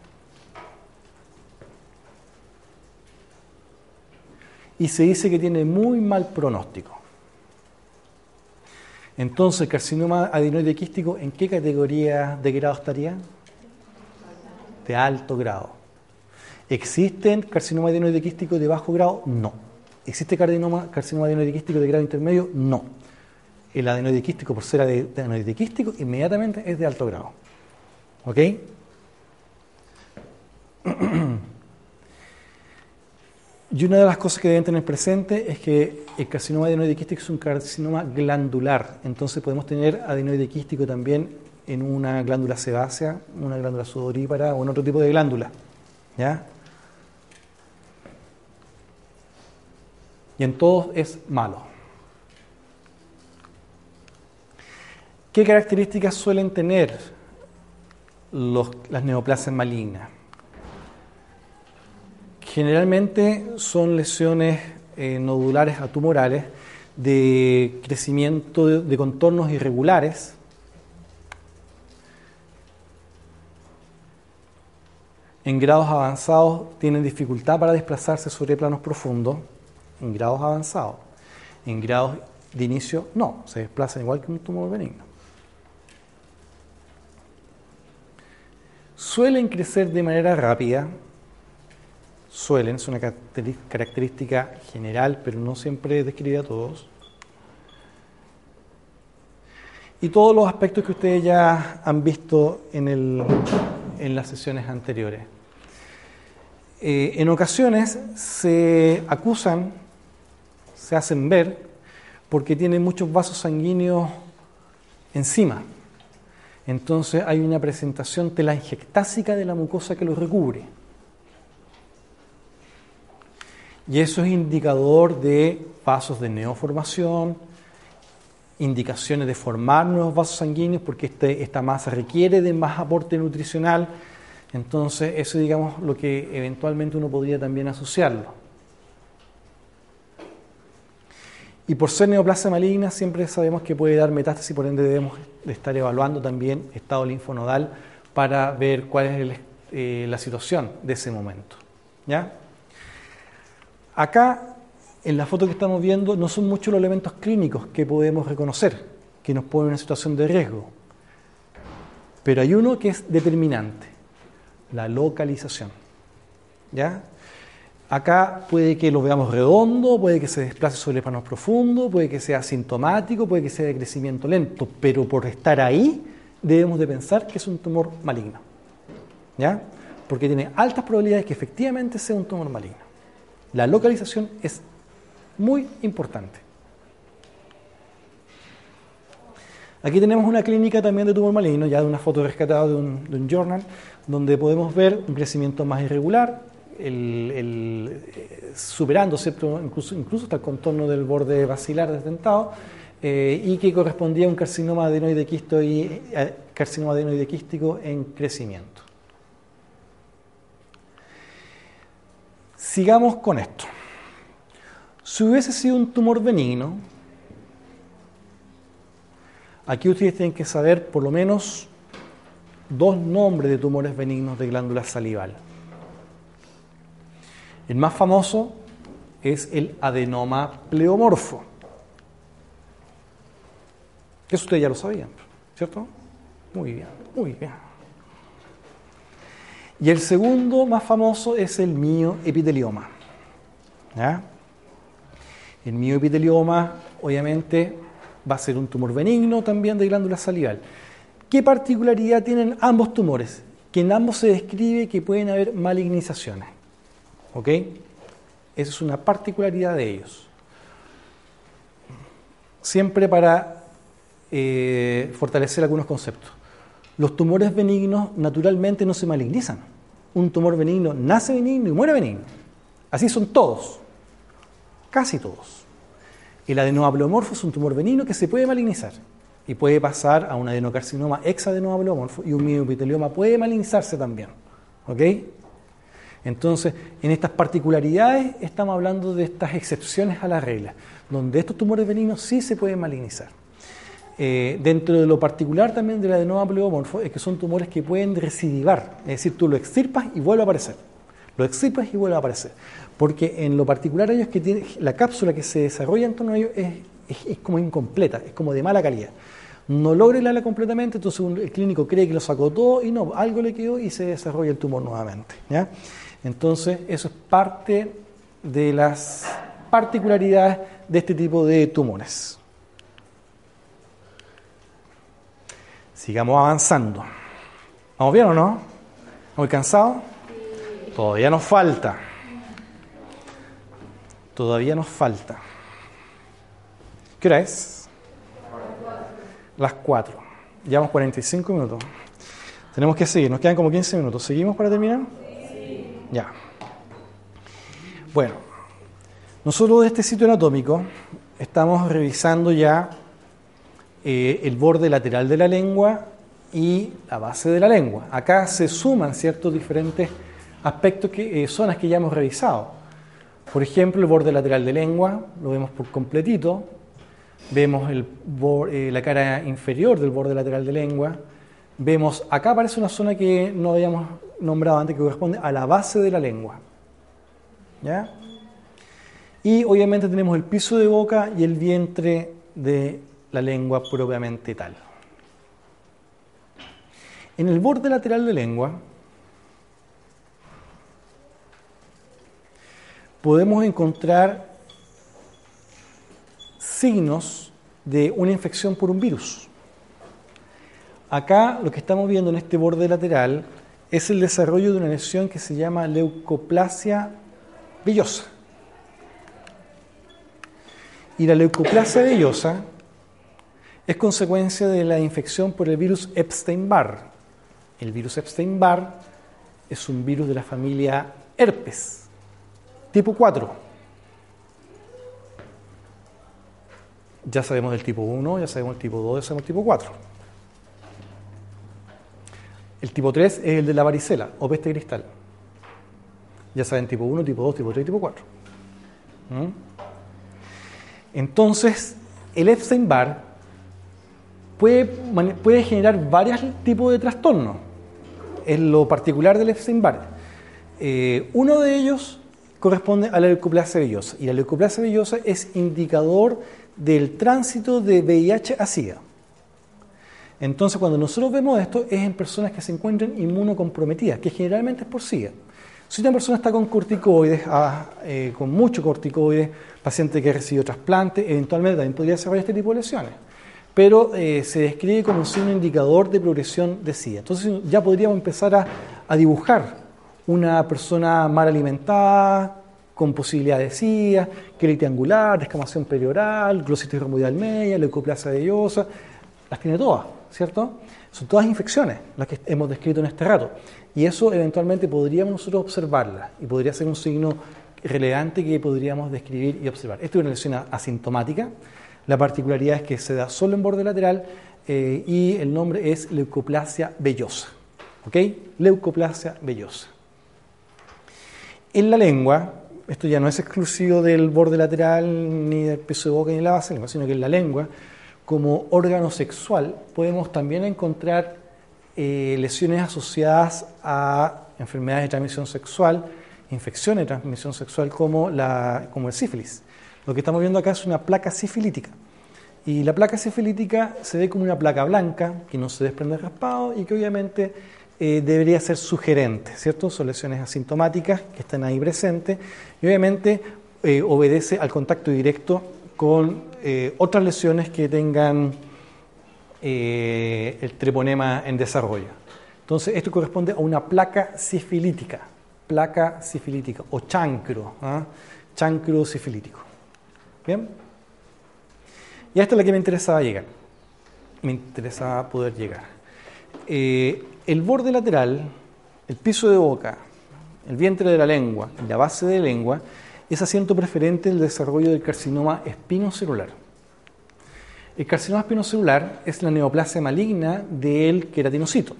S1: Y se dice que tiene muy mal pronóstico. Entonces, el carcinoma adenoide quístico, ¿en qué categoría de grado estaría? De alto grado. ¿Existen carcinoma adenoide quístico de bajo grado? No. ¿Existe carcinoma, carcinoma adenoide quístico de grado intermedio? No. El adenoide quístico, por ser adenoide quístico, inmediatamente es de alto grado. ¿Ok? Y una de las cosas que deben tener presente es que el carcinoma adenoide quístico es un carcinoma glandular. Entonces podemos tener adenoide quístico también en una glándula sebácea, una glándula sudorípara o en otro tipo de glándula. ¿Ya? Y en todos es malo. ¿Qué características suelen tener los, las neoplasias malignas? Generalmente son lesiones eh, nodulares atumorales de crecimiento de, de contornos irregulares, en grados avanzados tienen dificultad para desplazarse sobre planos profundos, en grados avanzados. En grados de inicio no, se desplazan igual que un tumor benigno. Suelen crecer de manera rápida. Suelen, es una característica general, pero no siempre describe a todos. Y todos los aspectos que ustedes ya han visto en, el, en las sesiones anteriores. Eh, en ocasiones se acusan, se hacen ver, porque tienen muchos vasos sanguíneos encima. Entonces hay una presentación telangiectásica de la mucosa que los recubre. Y eso es indicador de vasos de neoformación, indicaciones de formar nuevos vasos sanguíneos, porque este, esta masa requiere de más aporte nutricional. Entonces, eso es, digamos, lo que eventualmente uno podría también asociarlo. Y por ser neoplasia maligna, siempre sabemos que puede dar metástasis, por ende debemos estar evaluando también estado linfonodal para ver cuál es el, eh, la situación de ese momento. ¿Ya? Acá, en la foto que estamos viendo, no son muchos los elementos clínicos que podemos reconocer, que nos ponen en una situación de riesgo. Pero hay uno que es determinante, la localización. ¿Ya? Acá puede que lo veamos redondo, puede que se desplace sobre el plano profundo, puede que sea asintomático, puede que sea de crecimiento lento, pero por estar ahí debemos de pensar que es un tumor maligno, ¿ya? Porque tiene altas probabilidades que efectivamente sea un tumor maligno. La localización es muy importante. Aquí tenemos una clínica también de tumor maligno, ya de una foto rescatada de un, de un journal, donde podemos ver un crecimiento más irregular, el, el, eh, superando, ¿cierto? Incluso, incluso hasta el contorno del borde basilar desdentado, eh, y que correspondía a un carcinoma adenoide quisto y, eh, carcinoma adenoide quístico en crecimiento. Sigamos con esto. Si hubiese sido un tumor benigno, aquí ustedes tienen que saber por lo menos dos nombres de tumores benignos de glándula salival. El más famoso es el adenoma pleomorfo. Eso ustedes ya lo sabían, ¿cierto? Muy bien, muy bien. Y el segundo más famoso es el mioepitelioma. ¿Ya? El mioepitelioma, obviamente, va a ser un tumor benigno también de glándula salival. ¿Qué particularidad tienen ambos tumores? Que en ambos se describe que pueden haber malignizaciones. ¿Ok? Esa es una particularidad de ellos. Siempre para eh, fortalecer algunos conceptos. Los tumores benignos naturalmente no se malignizan. Un tumor benigno nace benigno y muere benigno. Así son todos. Casi todos. El adenoma pleomorfo es un tumor benigno que se puede malignizar y puede pasar a un adenocarcinoma hexadenoma pleomorfo, y un mioepitelioma puede malignizarse también. ¿Ok? Entonces, en estas particularidades estamos hablando de estas excepciones a la regla, donde estos tumores benignos sí se pueden malignizar. Eh, dentro de lo particular también del adenoma pleomorfo es que son tumores que pueden recidivar, es decir, tú lo extirpas y vuelve a aparecer. Lo extirpas y vuelve a aparecer. Porque en lo particular ellos que tienen, la cápsula que se desarrolla en torno a ellos es, es, es como incompleta, es como de mala calidad. No logra hilarla completamente, entonces el clínico cree que lo sacó todo y no, algo le quedó y se desarrolla el tumor nuevamente, ¿ya? Entonces eso es parte de las particularidades de este tipo de tumores. Sigamos avanzando. ¿Vamos bien o no? ¿Muy cansados? Todavía nos falta. Todavía nos falta. ¿Qué hora es? Las cuatro. Llevamos cuarenta y cinco minutos. Tenemos que seguir. Nos quedan como quince minutos. ¿Seguimos para terminar? Sí. Ya. Bueno, nosotros de este sitio anatómico estamos revisando ya eh, el borde lateral de la lengua y la base de la lengua. Acá se suman ciertos diferentes aspectos, que, eh, zonas que ya hemos revisado. Por ejemplo, el borde lateral de lengua, lo vemos por completito. Vemos el, eh, la cara inferior del borde lateral de lengua. Vemos, acá aparece una zona que no habíamos nombrado antes, que corresponde a la base de la lengua. ¿Ya? Y obviamente tenemos el piso de boca y el vientre de la lengua propiamente tal. En el borde lateral de lengua podemos encontrar signos de una infección por un virus. Acá lo que estamos viendo en este borde lateral es el desarrollo de una lesión que se llama leucoplasia vellosa. Y la leucoplasia vellosa es consecuencia de la infección por el virus Epstein-Barr. El virus Epstein-Barr es un virus de la familia herpes, tipo cuatro. Ya sabemos del tipo uno, ya sabemos del tipo dos, ya sabemos del tipo cuatro. El tipo tres es el de la varicela o peste cristal. Ya saben tipo uno, tipo dos, tipo tres y tipo cuatro. ¿Mm? Entonces, el Epstein-Barr puede, puede generar varios tipos de trastornos. En lo particular del Epstein-Barr, eh, uno de ellos corresponde a la leucoplasia vellosa. Y la leucoplasia vellosa es indicador del tránsito de V I H a SIDA. Entonces, cuando nosotros vemos esto, es en personas que se encuentran inmunocomprometidas, que generalmente es por SIDA. Si una persona está con corticoides, ah, eh, con mucho corticoides, paciente que recibió trasplante, eventualmente también podría desarrollar este tipo de lesiones. Pero eh, se describe como un signo indicador de progresión de SIDA. Entonces ya podríamos empezar a, a dibujar una persona mal alimentada, con posibilidad de SIDA, quelitis angular, descamación perioral, glositis romboidal media, leucoplasia vellosa, las tiene todas, ¿cierto? Son todas infecciones las que hemos descrito en este rato. Y eso eventualmente podríamos nosotros observarlas y podría ser un signo relevante que podríamos describir y observar. Esto es una lesión asintomática. La particularidad es que se da solo en borde lateral eh, y el nombre es leucoplasia vellosa. ¿Ok? Leucoplasia vellosa. En la lengua, esto ya no es exclusivo del borde lateral, ni del piso de boca, ni de la base de la lengua, sino que en la lengua, como órgano sexual, podemos también encontrar eh, lesiones asociadas a enfermedades de transmisión sexual, infecciones de transmisión sexual como, la, como el sífilis. Lo que estamos viendo acá es una placa sifilítica. Y la placa sifilítica se ve como una placa blanca que no se desprende raspado y que obviamente eh, debería ser sugerente, ¿cierto? Son lesiones asintomáticas que están ahí presentes y obviamente eh, obedece al contacto directo con eh, otras lesiones que tengan eh, el treponema en desarrollo. Entonces, esto corresponde a una placa sifilítica, placa sifilítica o chancro, ¿eh? chancro sifilítico. ¿Bien? Y esta es la que me interesaba llegar. Me interesaba poder llegar. Eh, el borde lateral, el piso de boca, el vientre de la lengua y la base de la lengua es asiento preferente del desarrollo del carcinoma espinocelular. El carcinoma espinocelular es la neoplasia maligna del queratinocito.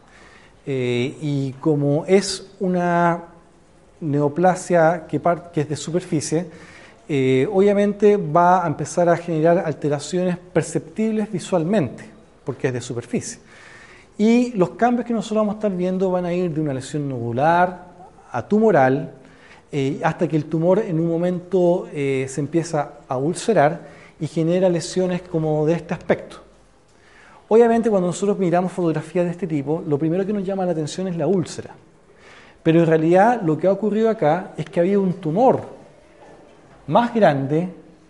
S1: Eh, y como es una neoplasia que, par- que es de superficie, eh, obviamente va a empezar a generar alteraciones perceptibles visualmente, porque es de superficie. Y los cambios que nosotros vamos a estar viendo van a ir de una lesión nodular a tumoral, eh, hasta que el tumor en un momento eh, se empieza a ulcerar y genera lesiones como de este aspecto. Obviamente cuando nosotros miramos fotografías de este tipo, lo primero que nos llama la atención es la úlcera. Pero en realidad lo que ha ocurrido acá es que había un tumor más grande,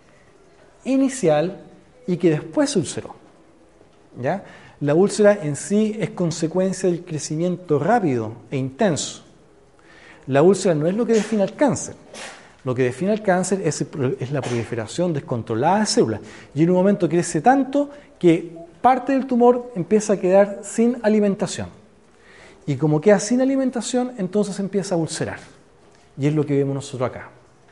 S1: inicial, y que después se ulceró. ¿Ya? La úlcera en sí es consecuencia del crecimiento rápido e intenso. La úlcera no es lo que define el cáncer. Lo que define el cáncer es, es la proliferación descontrolada de células. Y en un momento crece tanto que parte del tumor empieza a quedar sin alimentación. Y como queda sin alimentación, entonces empieza a ulcerar. Y es lo que vemos nosotros acá.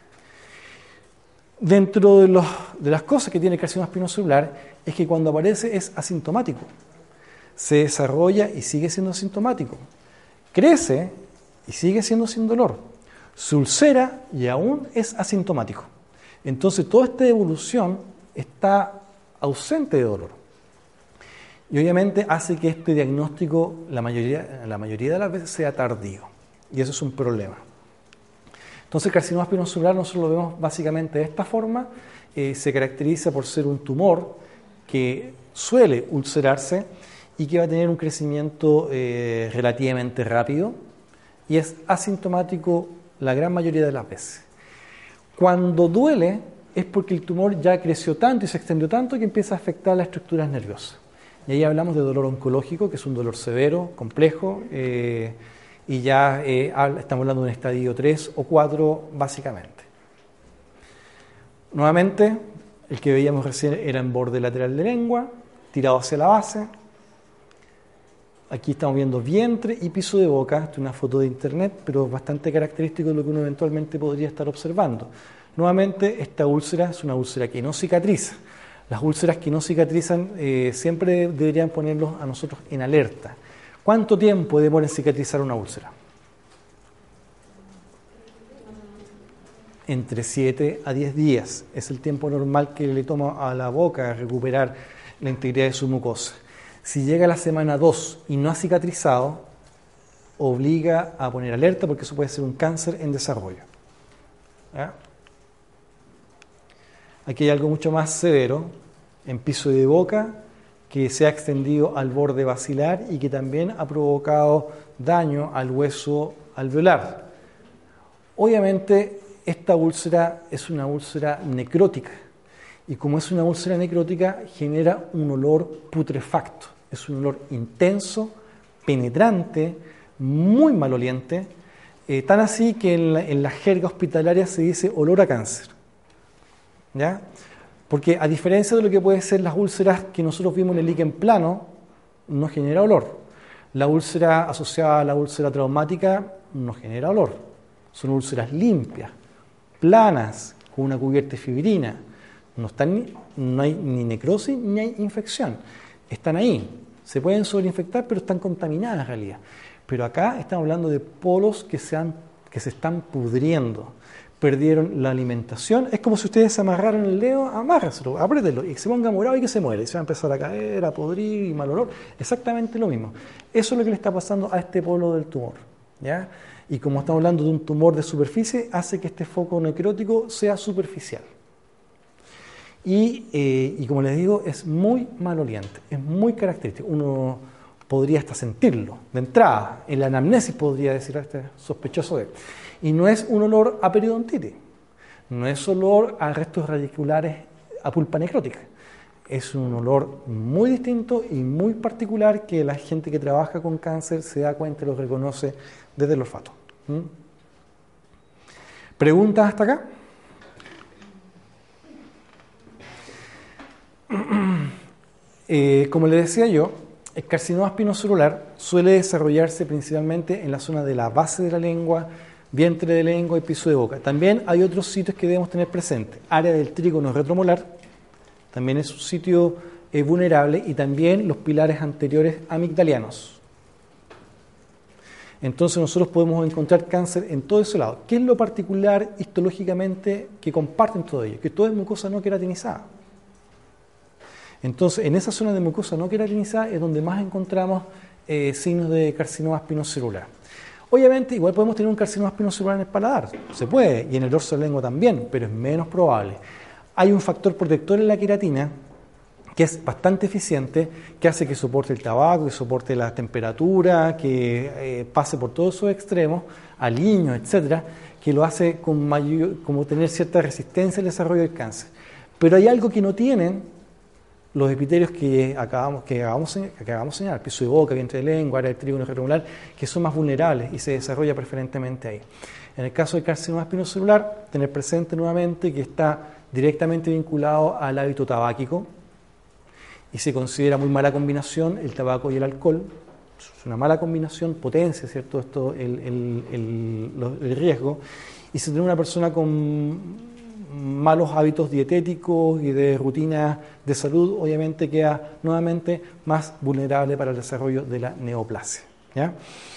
S1: Dentro de, los, de las cosas que tiene el carcinoma espinocelular es que cuando aparece es asintomático. Se desarrolla y sigue siendo asintomático. Crece y sigue siendo sin dolor. Se ulcera y aún es asintomático. Entonces toda esta evolución está ausente de dolor. Y obviamente hace que este diagnóstico la mayoría, la mayoría de las veces sea tardío. Y eso es un problema. Entonces el carcinoma espinocelular nosotros lo vemos básicamente de esta forma. Eh, se caracteriza por ser un tumor que suele ulcerarse y que va a tener un crecimiento eh, relativamente rápido y es asintomático la gran mayoría de las veces. Cuando duele es porque el tumor ya creció tanto y se extendió tanto que empieza a afectar las estructuras nerviosas. Y ahí hablamos de dolor oncológico, que es un dolor severo, complejo, eh, y ya eh, estamos hablando de un estadio tres o cuatro básicamente. Nuevamente, el que veíamos recién era en borde lateral de lengua, tirado hacia la base. Aquí estamos viendo vientre y piso de boca. Esta es una foto de internet, pero bastante característico de lo que uno eventualmente podría estar observando. Nuevamente, esta úlcera es una úlcera que no cicatriza. Las úlceras que no cicatrizan eh, siempre deberían ponerlos a nosotros en alerta. ¿Cuánto tiempo demora en cicatrizar una úlcera? Entre siete a diez días. Es el tiempo normal que le toma a la boca recuperar la integridad de su mucosa. Si llega a la semana dos y no ha cicatrizado, obliga a poner alerta porque eso puede ser un cáncer en desarrollo. ¿Ya? Aquí hay algo mucho más severo, en piso de boca, que se ha extendido al borde basilar y que también ha provocado daño al hueso alveolar. Obviamente, esta úlcera es una úlcera necrótica. Y como es una úlcera necrótica, genera un olor putrefacto. Es un olor intenso, penetrante, muy maloliente, eh, tan así que en la, en la jerga hospitalaria se dice olor a cáncer. ¿Ya? Porque a diferencia de lo que pueden ser las úlceras que nosotros vimos en el líquen plano, no genera olor. La úlcera asociada a la úlcera traumática no genera olor. Son úlceras limpias, planas, con una cubierta de fibrina. No, están, no hay ni necrosis ni hay infección. Están ahí. Se pueden sobreinfectar, pero están contaminadas en realidad. Pero acá estamos hablando de polos que se, han, que se están pudriendo. Perdieron la alimentación. Es como si ustedes se amarraran el dedo, amárraselo, apriételo, y que se ponga morado y que se muere. Y se va a empezar a caer, a podrir y mal olor. Exactamente lo mismo. Eso es lo que le está pasando a este polo del tumor. ¿Ya? Y como estamos hablando de un tumor de superficie, hace que este foco necrótico sea superficial. Y, eh, y como les digo, es muy maloliente, es muy característico. Uno podría hasta sentirlo de entrada, en la anamnesis podría decir, este sospechoso de él. Y no es un olor a periodontitis, no es olor a restos radiculares a pulpa necrótica. Es un olor muy distinto y muy particular que la gente que trabaja con cáncer se da cuenta y lo reconoce desde el olfato. ¿Mm? ¿Preguntas hasta acá? Eh, como les decía yo, el carcinoma espinocelular suele desarrollarse principalmente en la zona de la base de la lengua, vientre de lengua y piso de boca. También hay otros sitios que debemos tener presentes. Área del trígono retromolar, también es un sitio eh, vulnerable, y también los pilares anteriores amigdalianos. Entonces nosotros podemos encontrar cáncer en todo ese lado. ¿Qué es lo particular histológicamente que comparten todo ello? Que todo es mucosa no queratinizada. Entonces, en esa zona de mucosa no queratinizada es donde más encontramos eh, signos de carcinoma espinocelular. Obviamente, igual podemos tener un carcinoma espinocelular en el paladar, se puede, y en el dorso de la lengua también, pero es menos probable. Hay un factor protector en la queratina que es bastante eficiente, que hace que soporte el tabaco, que soporte la temperatura, que eh, pase por todos esos extremos, aliños, etcétera, que lo hace con mayor, como tener cierta resistencia al desarrollo del cáncer. Pero hay algo que no tienen los epitelios que acabamos, que acabamos, que acabamos de señalar, piso de boca, vientre de lengua, área del trígono retromolar, que son más vulnerables y se desarrolla preferentemente ahí. En el caso del carcinoma espinocelular, tener presente nuevamente que está directamente vinculado al hábito tabáquico y se considera muy mala combinación el tabaco y el alcohol. Es una mala combinación, potencia, ¿cierto?, esto, el, el, el, el riesgo. Y si tiene una persona con malos hábitos dietéticos y de rutina de salud, obviamente queda nuevamente más vulnerable para el desarrollo de la neoplasia. ¿Ya?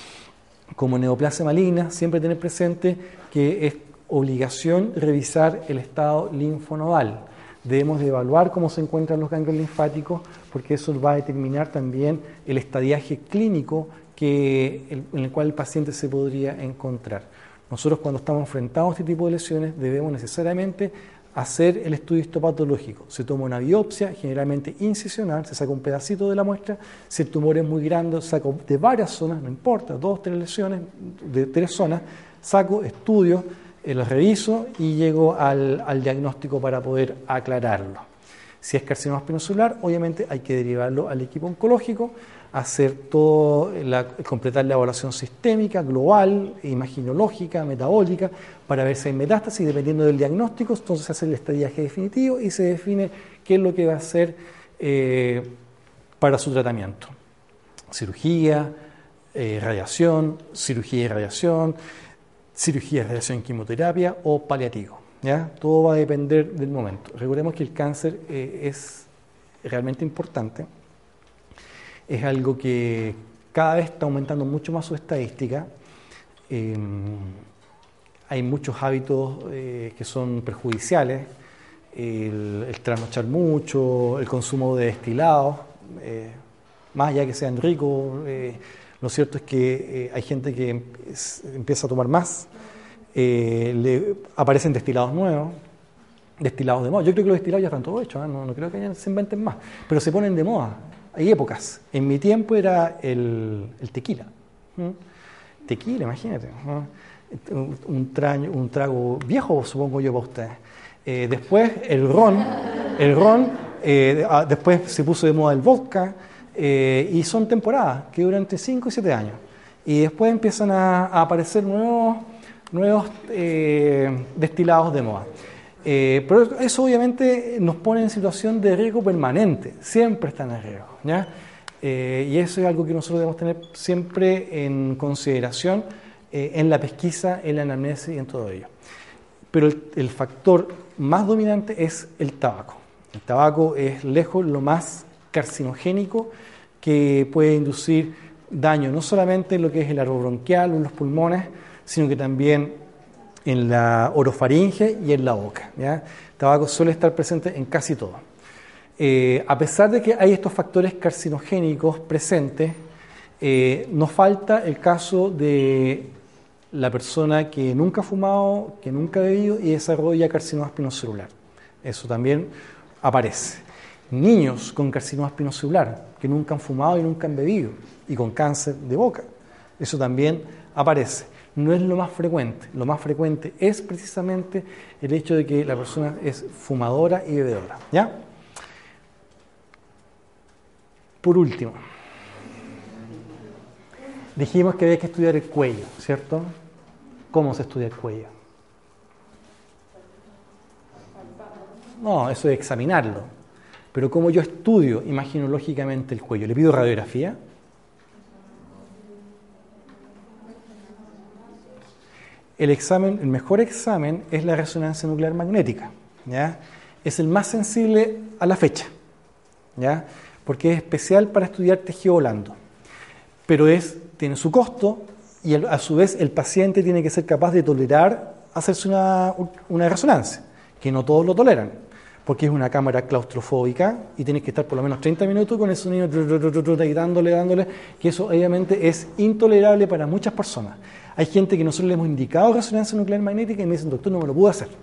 S1: Como neoplasia maligna, siempre tener presente que es obligación revisar el estado linfonodal. Debemos de evaluar cómo se encuentran los ganglios linfáticos, porque eso va a determinar también el estadiaje clínico que, en el cual el paciente se podría encontrar. Nosotros, cuando estamos enfrentados a este tipo de lesiones, debemos necesariamente hacer el estudio histopatológico. Se toma una biopsia, generalmente incisional, se saca un pedacito de la muestra. Si el tumor es muy grande, saco de varias zonas, no importa, dos, tres lesiones, de tres zonas, saco, estudio, eh, los reviso y llego al, al diagnóstico para poder aclararlo. Si es carcinoma espinocelular, obviamente hay que derivarlo al equipo oncológico, hacer todo, la, completar la evaluación sistémica, global, imaginológica, metabólica, para ver si hay metástasis. Dependiendo del diagnóstico, entonces se hace el estadiaje definitivo y se define qué es lo que va a hacer eh, para su tratamiento. Cirugía, eh, radiación, cirugía y radiación, cirugía, radiación y quimioterapia o paliativo. ¿Ya? Todo va a depender del momento. Recordemos que el cáncer eh, es realmente importante. Es algo que cada vez está aumentando mucho más su estadística. Eh, hay muchos hábitos eh, que son perjudiciales, el, el trasnochar mucho, el consumo de destilados, eh, más allá que sean ricos. Eh, lo cierto es que eh, hay gente que es, empieza a tomar más, eh, le aparecen destilados nuevos, destilados de moda. Yo creo que los destilados ya están todos hechos, ¿eh? no, no creo que ya se inventen más, pero se ponen de moda. Hay épocas. En mi tiempo era el, el tequila. ¿Mm? Tequila, imagínate. ¿no? un, un, trago, un trago viejo, supongo yo, para ustedes. Eh, después el ron, el ron, eh, después se puso de moda el vodka, eh, y son temporadas que duran entre cinco y siete años. Y después empiezan a, a aparecer nuevos, nuevos eh, destilados de moda. Eh, pero eso obviamente nos pone en situación de riesgo permanente, siempre están en riesgo, ¿ya? Eh, y eso es algo que nosotros debemos tener siempre en consideración eh, en la pesquisa, en la anamnesis y en todo ello. Pero el, el factor más dominante es el tabaco. El tabaco es lejos lo más carcinogénico que puede inducir daño no solamente en lo que es el árbol bronquial o en los pulmones, sino que también en la orofaringe y en la boca, ¿ya? El tabaco suele estar presente en casi todo. Eh, a pesar de que hay estos factores carcinogénicos presentes, eh, nos falta el caso de la persona que nunca ha fumado, que nunca ha bebido y desarrolla carcinoma espinocelular. Eso también aparece. Niños con carcinoma espinocelular, que nunca han fumado y nunca han bebido, y con cáncer de boca. Eso también aparece. No es lo más frecuente. Lo más frecuente es precisamente el hecho de que la persona es fumadora y bebedora, ¿ya? Por último, dijimos que había que estudiar el cuello, ¿cierto? ¿Cómo se estudia el cuello? No, eso es examinarlo. Pero ¿cómo yo estudio imaginológicamente el cuello? ¿Le pido radiografía? El examen, el mejor examen es la resonancia nuclear magnética, ¿ya? Es el más sensible a la fecha, ¿ya? Porque es especial para estudiar tejido blando. Pero es, tiene su costo y a su vez el paciente tiene que ser capaz de tolerar hacerse una, una resonancia, que no todos lo toleran, porque es una cámara claustrofóbica y tienes que estar por lo menos treinta minutos con el sonido y dándole, dándole, que eso obviamente es intolerable para muchas personas. Hay gente que nosotros le hemos indicado resonancia nuclear magnética y me dicen, doctor, no me lo pude hacer.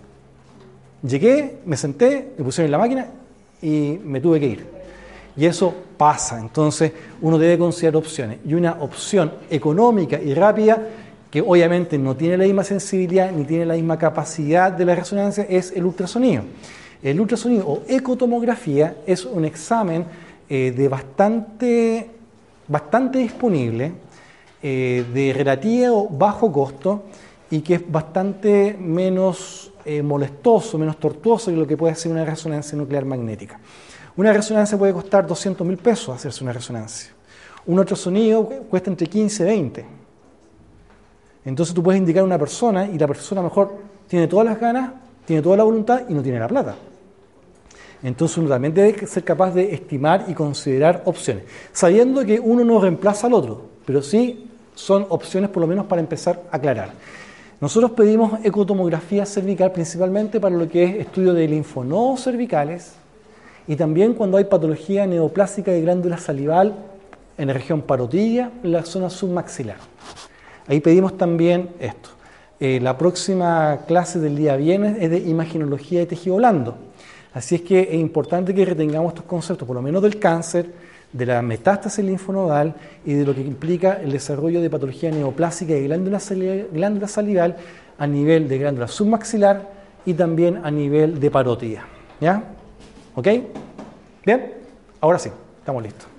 S1: Llegué, me senté, me pusieron en la máquina y me tuve que ir. Y eso pasa, entonces uno debe considerar opciones. Y una opción económica y rápida, que obviamente no tiene la misma sensibilidad ni tiene la misma capacidad de la resonancia, es el ultrasonido. El ultrasonido o ecotomografía es un examen eh, de bastante, bastante disponible, eh, de relativo bajo costo y que es bastante menos eh, molestoso, menos tortuoso que lo que puede ser una resonancia nuclear magnética. Una resonancia puede costar doscientos mil pesos hacerse una resonancia. Un ultrasonido cuesta entre quince y veinte. Entonces tú puedes indicar a una persona y la persona a lo mejor tiene todas las ganas, tiene toda la voluntad y no tiene la plata. Entonces uno también debe ser capaz de estimar y considerar opciones, sabiendo que uno no reemplaza al otro, pero sí son opciones por lo menos para empezar a aclarar. Nosotros pedimos ecotomografía cervical principalmente para lo que es estudio de linfonodos cervicales y también cuando hay patología neoplásica de glándula salival en la región parotida, en la zona submaxilar. Ahí pedimos también esto. Eh, la próxima clase del día viernes es de imaginología de tejido blando. Así es que es importante que retengamos estos conceptos, por lo menos del cáncer, de la metástasis linfonodal y de lo que implica el desarrollo de patología neoplásica de glándula salival, glándula salival a nivel de glándula submaxilar y también a nivel de parótida. ¿Ya? ¿Ok? Bien, ahora sí, estamos listos.